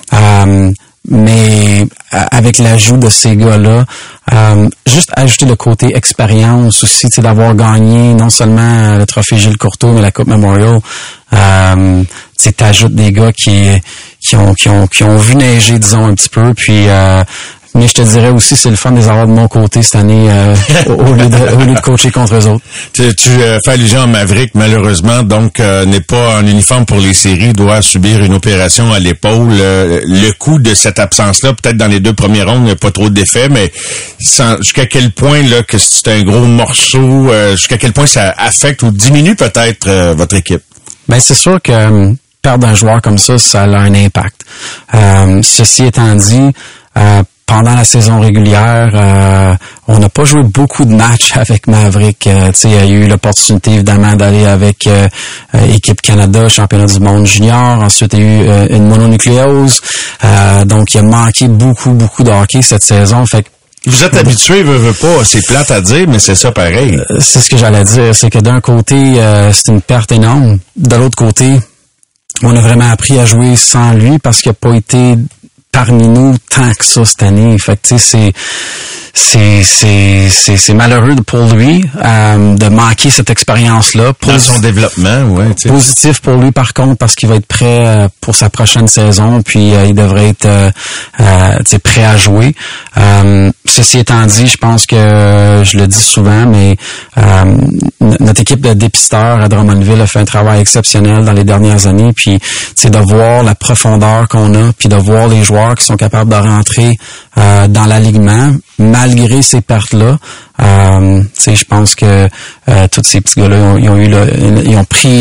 Mais avec l'ajout de ces gars-là, juste ajouter le côté expérience aussi, tu sais, d'avoir gagné non seulement le trophée Gilles Courteau, mais la Coupe Memorial. Tu sais, t'ajoutes des gars qui ont vu neiger, disons, un petit peu, puis mais je te dirais aussi, c'est le fun de les avoir de mon côté cette année au lieu de coacher contre eux autres. Tu fais allusion à Maverick, malheureusement, donc n'est pas en uniforme pour les séries, doit subir une opération à l'épaule. Le coût de cette absence-là, peut-être dans les 2 premières rondes, il n'y a pas trop d'effet, mais jusqu'à quel point là que c'est un gros morceau, jusqu'à quel point ça affecte ou diminue peut-être votre équipe? Ben c'est sûr que perdre un joueur comme ça a un impact. Ceci étant dit, pendant la saison régulière, on n'a pas joué beaucoup de matchs avec Maverick. Tu sais, il y a eu l'opportunité évidemment d'aller avec Équipe Canada, championnat du monde junior. Ensuite, il y a eu une mononucléose. Donc, il a manqué beaucoup de hockey cette saison. Fait que vous êtes habitué, veut pas, c'est plate à dire, mais c'est ça pareil. C'est ce que j'allais dire, c'est que d'un côté, c'est une perte énorme. De l'autre côté, on a vraiment appris à jouer sans lui parce qu'il n'a pas été parmi nous tant que ça cette année. Fait que tu sais, c'est malheureux pour lui de manquer cette expérience-là. Dans son développement, ouais. T'sais. Positif pour lui par contre parce qu'il va être prêt pour sa prochaine saison, puis il devrait être prêt à jouer. Ceci étant dit, je pense que je le dis souvent, mais notre équipe de dépisteurs à Drummondville a fait un travail exceptionnel dans les dernières années. Puis de voir la profondeur qu'on a, puis de voir les joueurs qui sont capables de rentrer dans l'alignement malgré ces pertes-là. Je pense que tous ces petits gars-là ils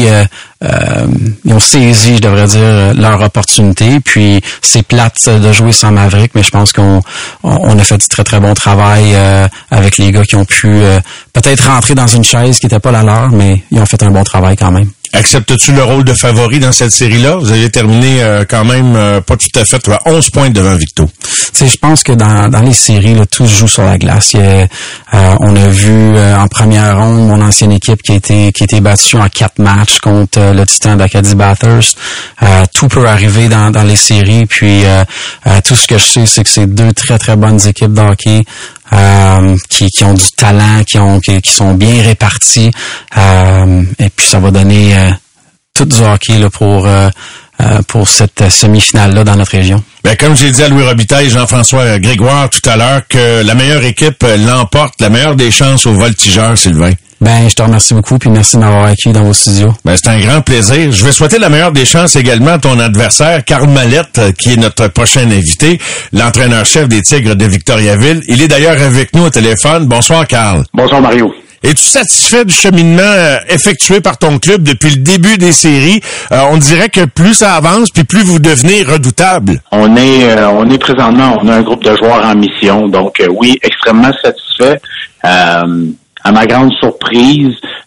ont saisi, je devrais dire, leur opportunité. Puis c'est plate de jouer sans Maverick, mais je pense qu'on a fait du très très bon travail avec les gars qui ont pu peut-être rentrer dans une chaise qui n'était pas la leur, mais ils ont fait un bon travail quand même. Acceptes-tu le rôle de favori dans cette série-là? Vous avez terminé quand même pas tout à fait, 11 points devant Victo. Je pense que dans les séries, là, tout se joue sur la glace. On a vu en première ronde mon ancienne équipe qui a été battue en 4 matchs contre le Titan d'Acadie Bathurst. Tout peut arriver dans les séries. Puis tout ce que je sais, c'est que c'est 2 très très bonnes équipes de hockey. Qui ont du talent, qui sont bien répartis, et puis ça va donner tout du hockey là, pour cette semi-finale-là dans notre région. Ben, comme j'ai dit à Louis Robitaille et Jean-François Grégoire tout à l'heure, que la meilleure équipe l'emporte, la meilleure des chances aux voltigeurs, Sylvain. Ben, je te remercie beaucoup, puis merci de m'avoir accueilli dans vos studios. Ben, c'est un grand plaisir. Je vais souhaiter la meilleure des chances également à ton adversaire, Carl Mallette, qui est notre prochain invité, l'entraîneur-chef des Tigres de Victoriaville. Il est d'ailleurs avec nous au téléphone. Bonsoir, Carl. Bonsoir, Mario. Es-tu satisfait du cheminement effectué par ton club depuis le début des séries? On dirait que plus ça avance, puis plus vous devenez redoutable. On est présentement, on a un groupe de joueurs en mission, donc oui, extrêmement satisfait. À ma grande surprise,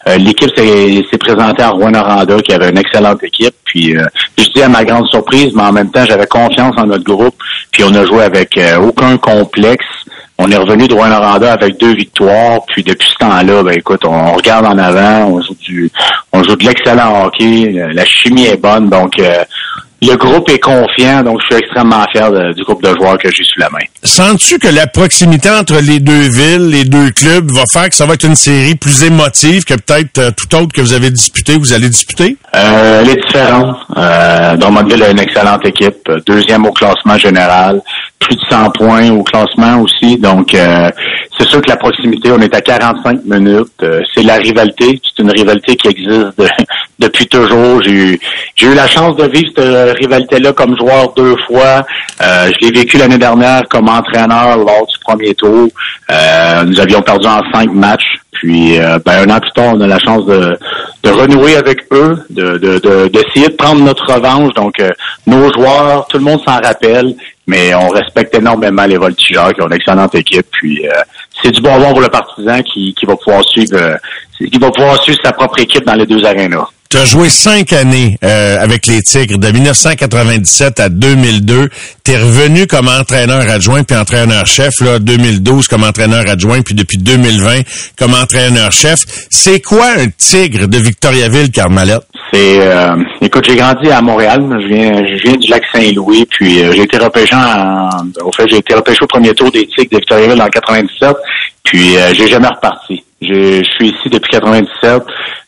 l'équipe s'est présentée à Rouyn-Noranda, qui avait une excellente équipe. Puis je dis à ma grande surprise, mais en même temps, j'avais confiance en notre groupe. Puis on a joué avec aucun complexe. On est revenu de Rouyn-Noranda avec 2 victoires. Puis depuis ce temps-là, ben écoute, on regarde en avant, on joue de l'excellent hockey. La chimie est bonne, donc le groupe est confiant, donc je suis extrêmement fier du groupe de joueurs que j'ai sous la main. Sens-tu que la proximité entre les deux villes, les deux clubs, va faire que ça va être une série plus émotive que peut-être tout autre que vous allez disputer? Elle est différente. Drummondville a une excellente équipe, 2e au classement général, plus de 100 points au classement aussi, donc c'est sûr que la proximité, on est à 45 minutes. C'est la rivalité. C'est une rivalité qui existe depuis toujours. J'ai eu la chance de vivre cette rivalité-là comme joueur 2 fois. Je l'ai vécu l'année dernière comme entraîneur lors du premier tour. Nous avions perdu en 5 matchs. Puis un an plus tard, on a la chance de renouer avec eux, d'essayer de prendre notre revanche. Donc, nos joueurs, tout le monde s'en rappelle, mais on respecte énormément les Voltigeurs qui ont une excellente équipe. Puis c'est du bonbon pour le partisan qui va pouvoir suivre sa propre équipe dans les 2 arénas. Tu as joué 5 années avec les Tigres, de 1997 à 2002. Tu es revenu comme entraîneur adjoint puis entraîneur-chef, là, 2012 comme entraîneur adjoint, puis depuis 2020 comme entraîneur-chef. C'est quoi un Tigre de Victoriaville, Carl-Mallette? Écoute, j'ai grandi à Montréal. Je viens du lac Saint-Louis, puis j'ai été repêché au premier tour des Tigres de Victoriaville en 97, puis j'ai jamais reparti. Je suis ici depuis 97.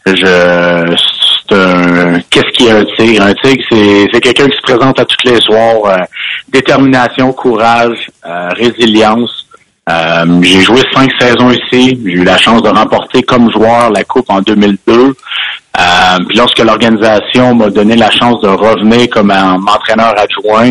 Qu'est-ce qu'il y a un tigre? Un tigre, c'est quelqu'un qui se présente à tous les soirs. Détermination, courage, résilience. J'ai joué 5 saisons ici. J'ai eu la chance de remporter comme joueur la Coupe en 2002. Puis lorsque l'organisation m'a donné la chance de revenir comme entraîneur adjoint,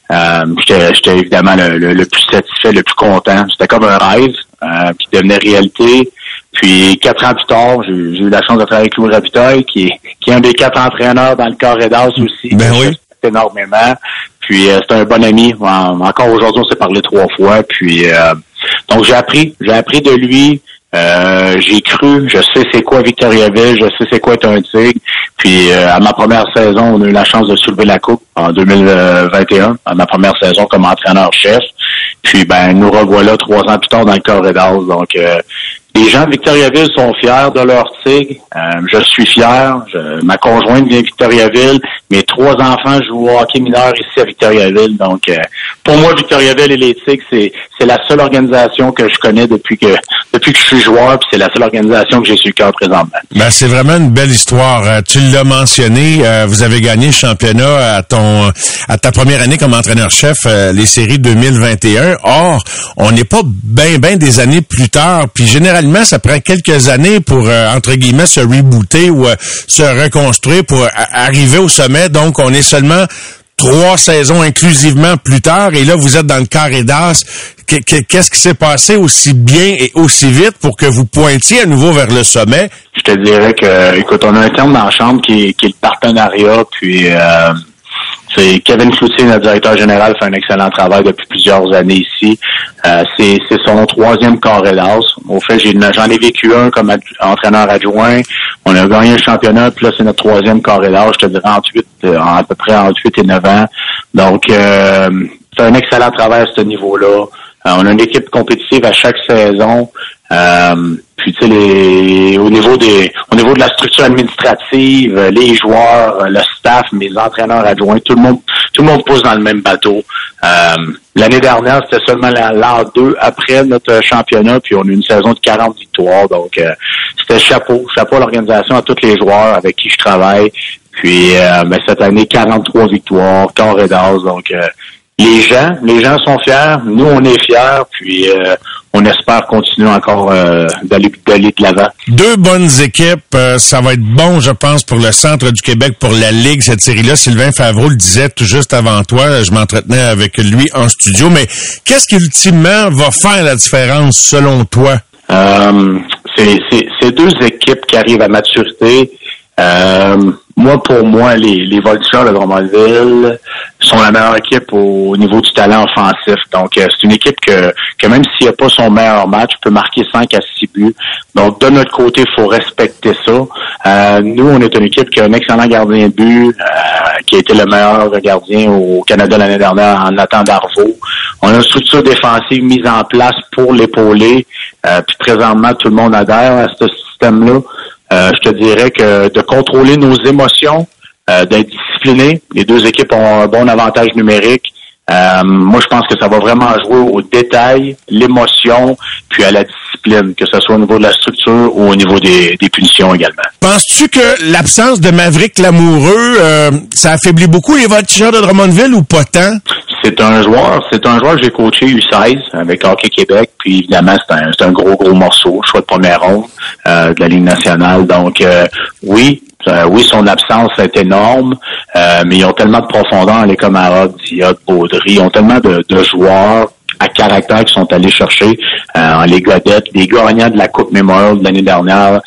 j'étais évidemment le plus satisfait, le plus content. C'était comme un rêve qui devenait réalité. Puis 4 ans plus tard, j'ai eu la chance de travailler avec Louis Robitaille, qui est un des 4 entraîneurs dans le Carré d'As aussi. Ben oui. Énormément. Puis c'est un bon ami. Encore aujourd'hui, on s'est parlé 3 fois. Puis donc j'ai appris de lui. J'ai cru, je sais c'est quoi Victoriaville, je sais c'est quoi être un Tigre. Puis à ma première saison, on a eu la chance de soulever la coupe en 2021, à ma première saison comme entraîneur-chef. Puis nous revoilà 3 ans plus tard dans le Carré d'As. Donc les gens de Victoriaville sont fiers de leur Tigre. Je suis fier. Ma conjointe vient de Victoriaville. Mes 3 enfants jouent au hockey mineur ici à Victoriaville. Donc, pour moi, Victoriaville et les Tigres, c'est la seule organisation que je connais depuis que je suis joueur. Puis c'est la seule organisation que j'ai sur le cœur présentement. C'est vraiment une belle histoire. Tu l'as mentionné. Vous avez gagné le championnat à ta première année comme entraîneur-chef, les séries 2021. Or, on n'est pas bien des années plus tard. Puis généralement, ça prend quelques années pour, entre guillemets, se rebooter ou se reconstruire pour arriver au sommet. Donc, on est seulement 3 saisons inclusivement plus tard. Et là, vous êtes dans le Carré d'As. Qu'est-ce qui s'est passé aussi bien et aussi vite pour que vous pointiez à nouveau vers le sommet? Je te dirais que, écoute, on a un terme dans la chambre qui est le partenariat. Puis, c'est Kevin Cloutier, notre directeur général, fait un excellent travail depuis plusieurs années ici. C'est son 3e Carré d'As. Au fait, j'en ai vécu un comme entraîneur adjoint. On a gagné un championnat, puis là, c'est notre 3e Carré d'As, je te dirais à peu près entre 8 et 9 ans. Donc, c'est un excellent travail à ce niveau-là. On a une équipe compétitive à chaque saison. Puis tu sais, au niveau de la structure administrative, les joueurs, le staff, mes entraîneurs adjoints, tout le monde pousse dans le même bateau. L'année dernière, c'était seulement l'an 2 après notre championnat, puis on a eu une saison de 40 victoires. Donc c'était chapeau à l'organisation, à tous les joueurs avec qui je travaille. Puis cette année, 43 victoires, Carré d'As. Donc les gens sont fiers, nous on est fiers, puis on espère continuer encore d'aller de l'avant. 2 bonnes équipes, ça va être bon, je pense, pour le centre du Québec, pour la Ligue, cette série-là. Sylvain Favreau le disait tout juste avant toi, je m'entretenais avec lui en studio, mais qu'est-ce qui ultimement va faire la différence selon toi? C'est 2 équipes qui arrivent à maturité. Pour moi, les Voltigeurs de Drummondville sont la meilleure équipe au niveau du talent offensif. Donc, c'est une équipe que même s'il n'y a pas son meilleur match, peut marquer 5 à 6 buts. Donc, de notre côté, il faut respecter ça. Nous, on est une équipe qui a un excellent gardien de but, qui a été le meilleur gardien au Canada l'année dernière en Nathan Darvaux. On a une structure défensive mise en place pour l'épauler. Puis présentement, tout le monde adhère à ce système-là. Je te dirais que de contrôler nos émotions, d'être discipliné. Les deux équipes ont un bon avantage numérique. Moi, je pense que ça va vraiment jouer au détail, l'émotion, puis à la discipline, que ce soit au niveau de la structure ou au niveau des punitions également. Penses-tu que l'absence de Maverick Lamoureux, ça affaiblit beaucoup les Voltigeurs de Drummondville ou pas tant? C'est un joueur que j'ai coaché U16 avec Hockey Québec, puis évidemment c'est un gros morceau, choix de première ronde de la Ligue nationale. Donc oui, son absence est énorme, mais ils ont tellement de profondeur, les Komarov, Diot, Baudry, ils ont tellement de joueurs à caractère qui sont allés chercher les Godettes, des gagnants de la Coupe Memorial de l'année dernière,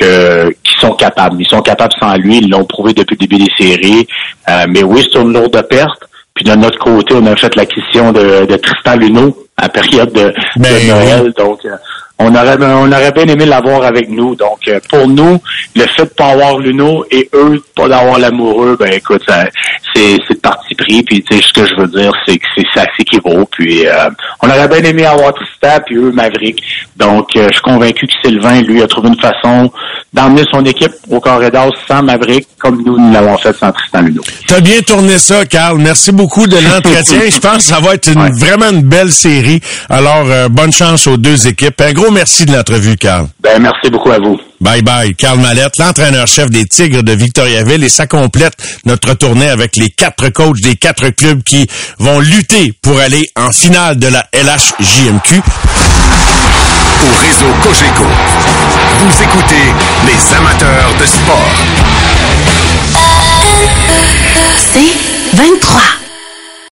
qui sont capables. Ils sont capables sans lui, ils l'ont prouvé depuis le début des séries. Mais oui, c'est une lourde perte. Puis de notre côté, on a fait l'acquisition de Tristan Luneau à la période de Noël. Donc, on aurait bien aimé l'avoir avec nous. Donc, pour nous, le fait de pas avoir Luneau et eux pas d'avoir Lamoureux, ben écoute, c'est de parti pris. Puis tu sais, ce que je veux dire, c'est que ça s'équivaut. Puis on aurait bien aimé avoir Tristan puis eux Maverick. Donc, je suis convaincu que Sylvain, lui, a trouvé une façon d'emmener son équipe au corridor sans Maverick, comme nous l'avons fait sans Tristan Luneau. T'as bien tourné ça, Carl. Merci beaucoup de l'entretien. Je pense que ça va être vraiment une belle série. Alors, bonne chance aux deux équipes. Un gros merci de l'entrevue, Carl. Ben, merci beaucoup à vous. Bye bye. Carl Mallette, l'entraîneur-chef des Tigres de Victoriaville, et ça complète notre tournée avec les 4 coachs des 4 clubs qui vont lutter pour aller en finale de la LHJMQ. Au réseau Cogeco, vous écoutez les amateurs de sport. C'est 23.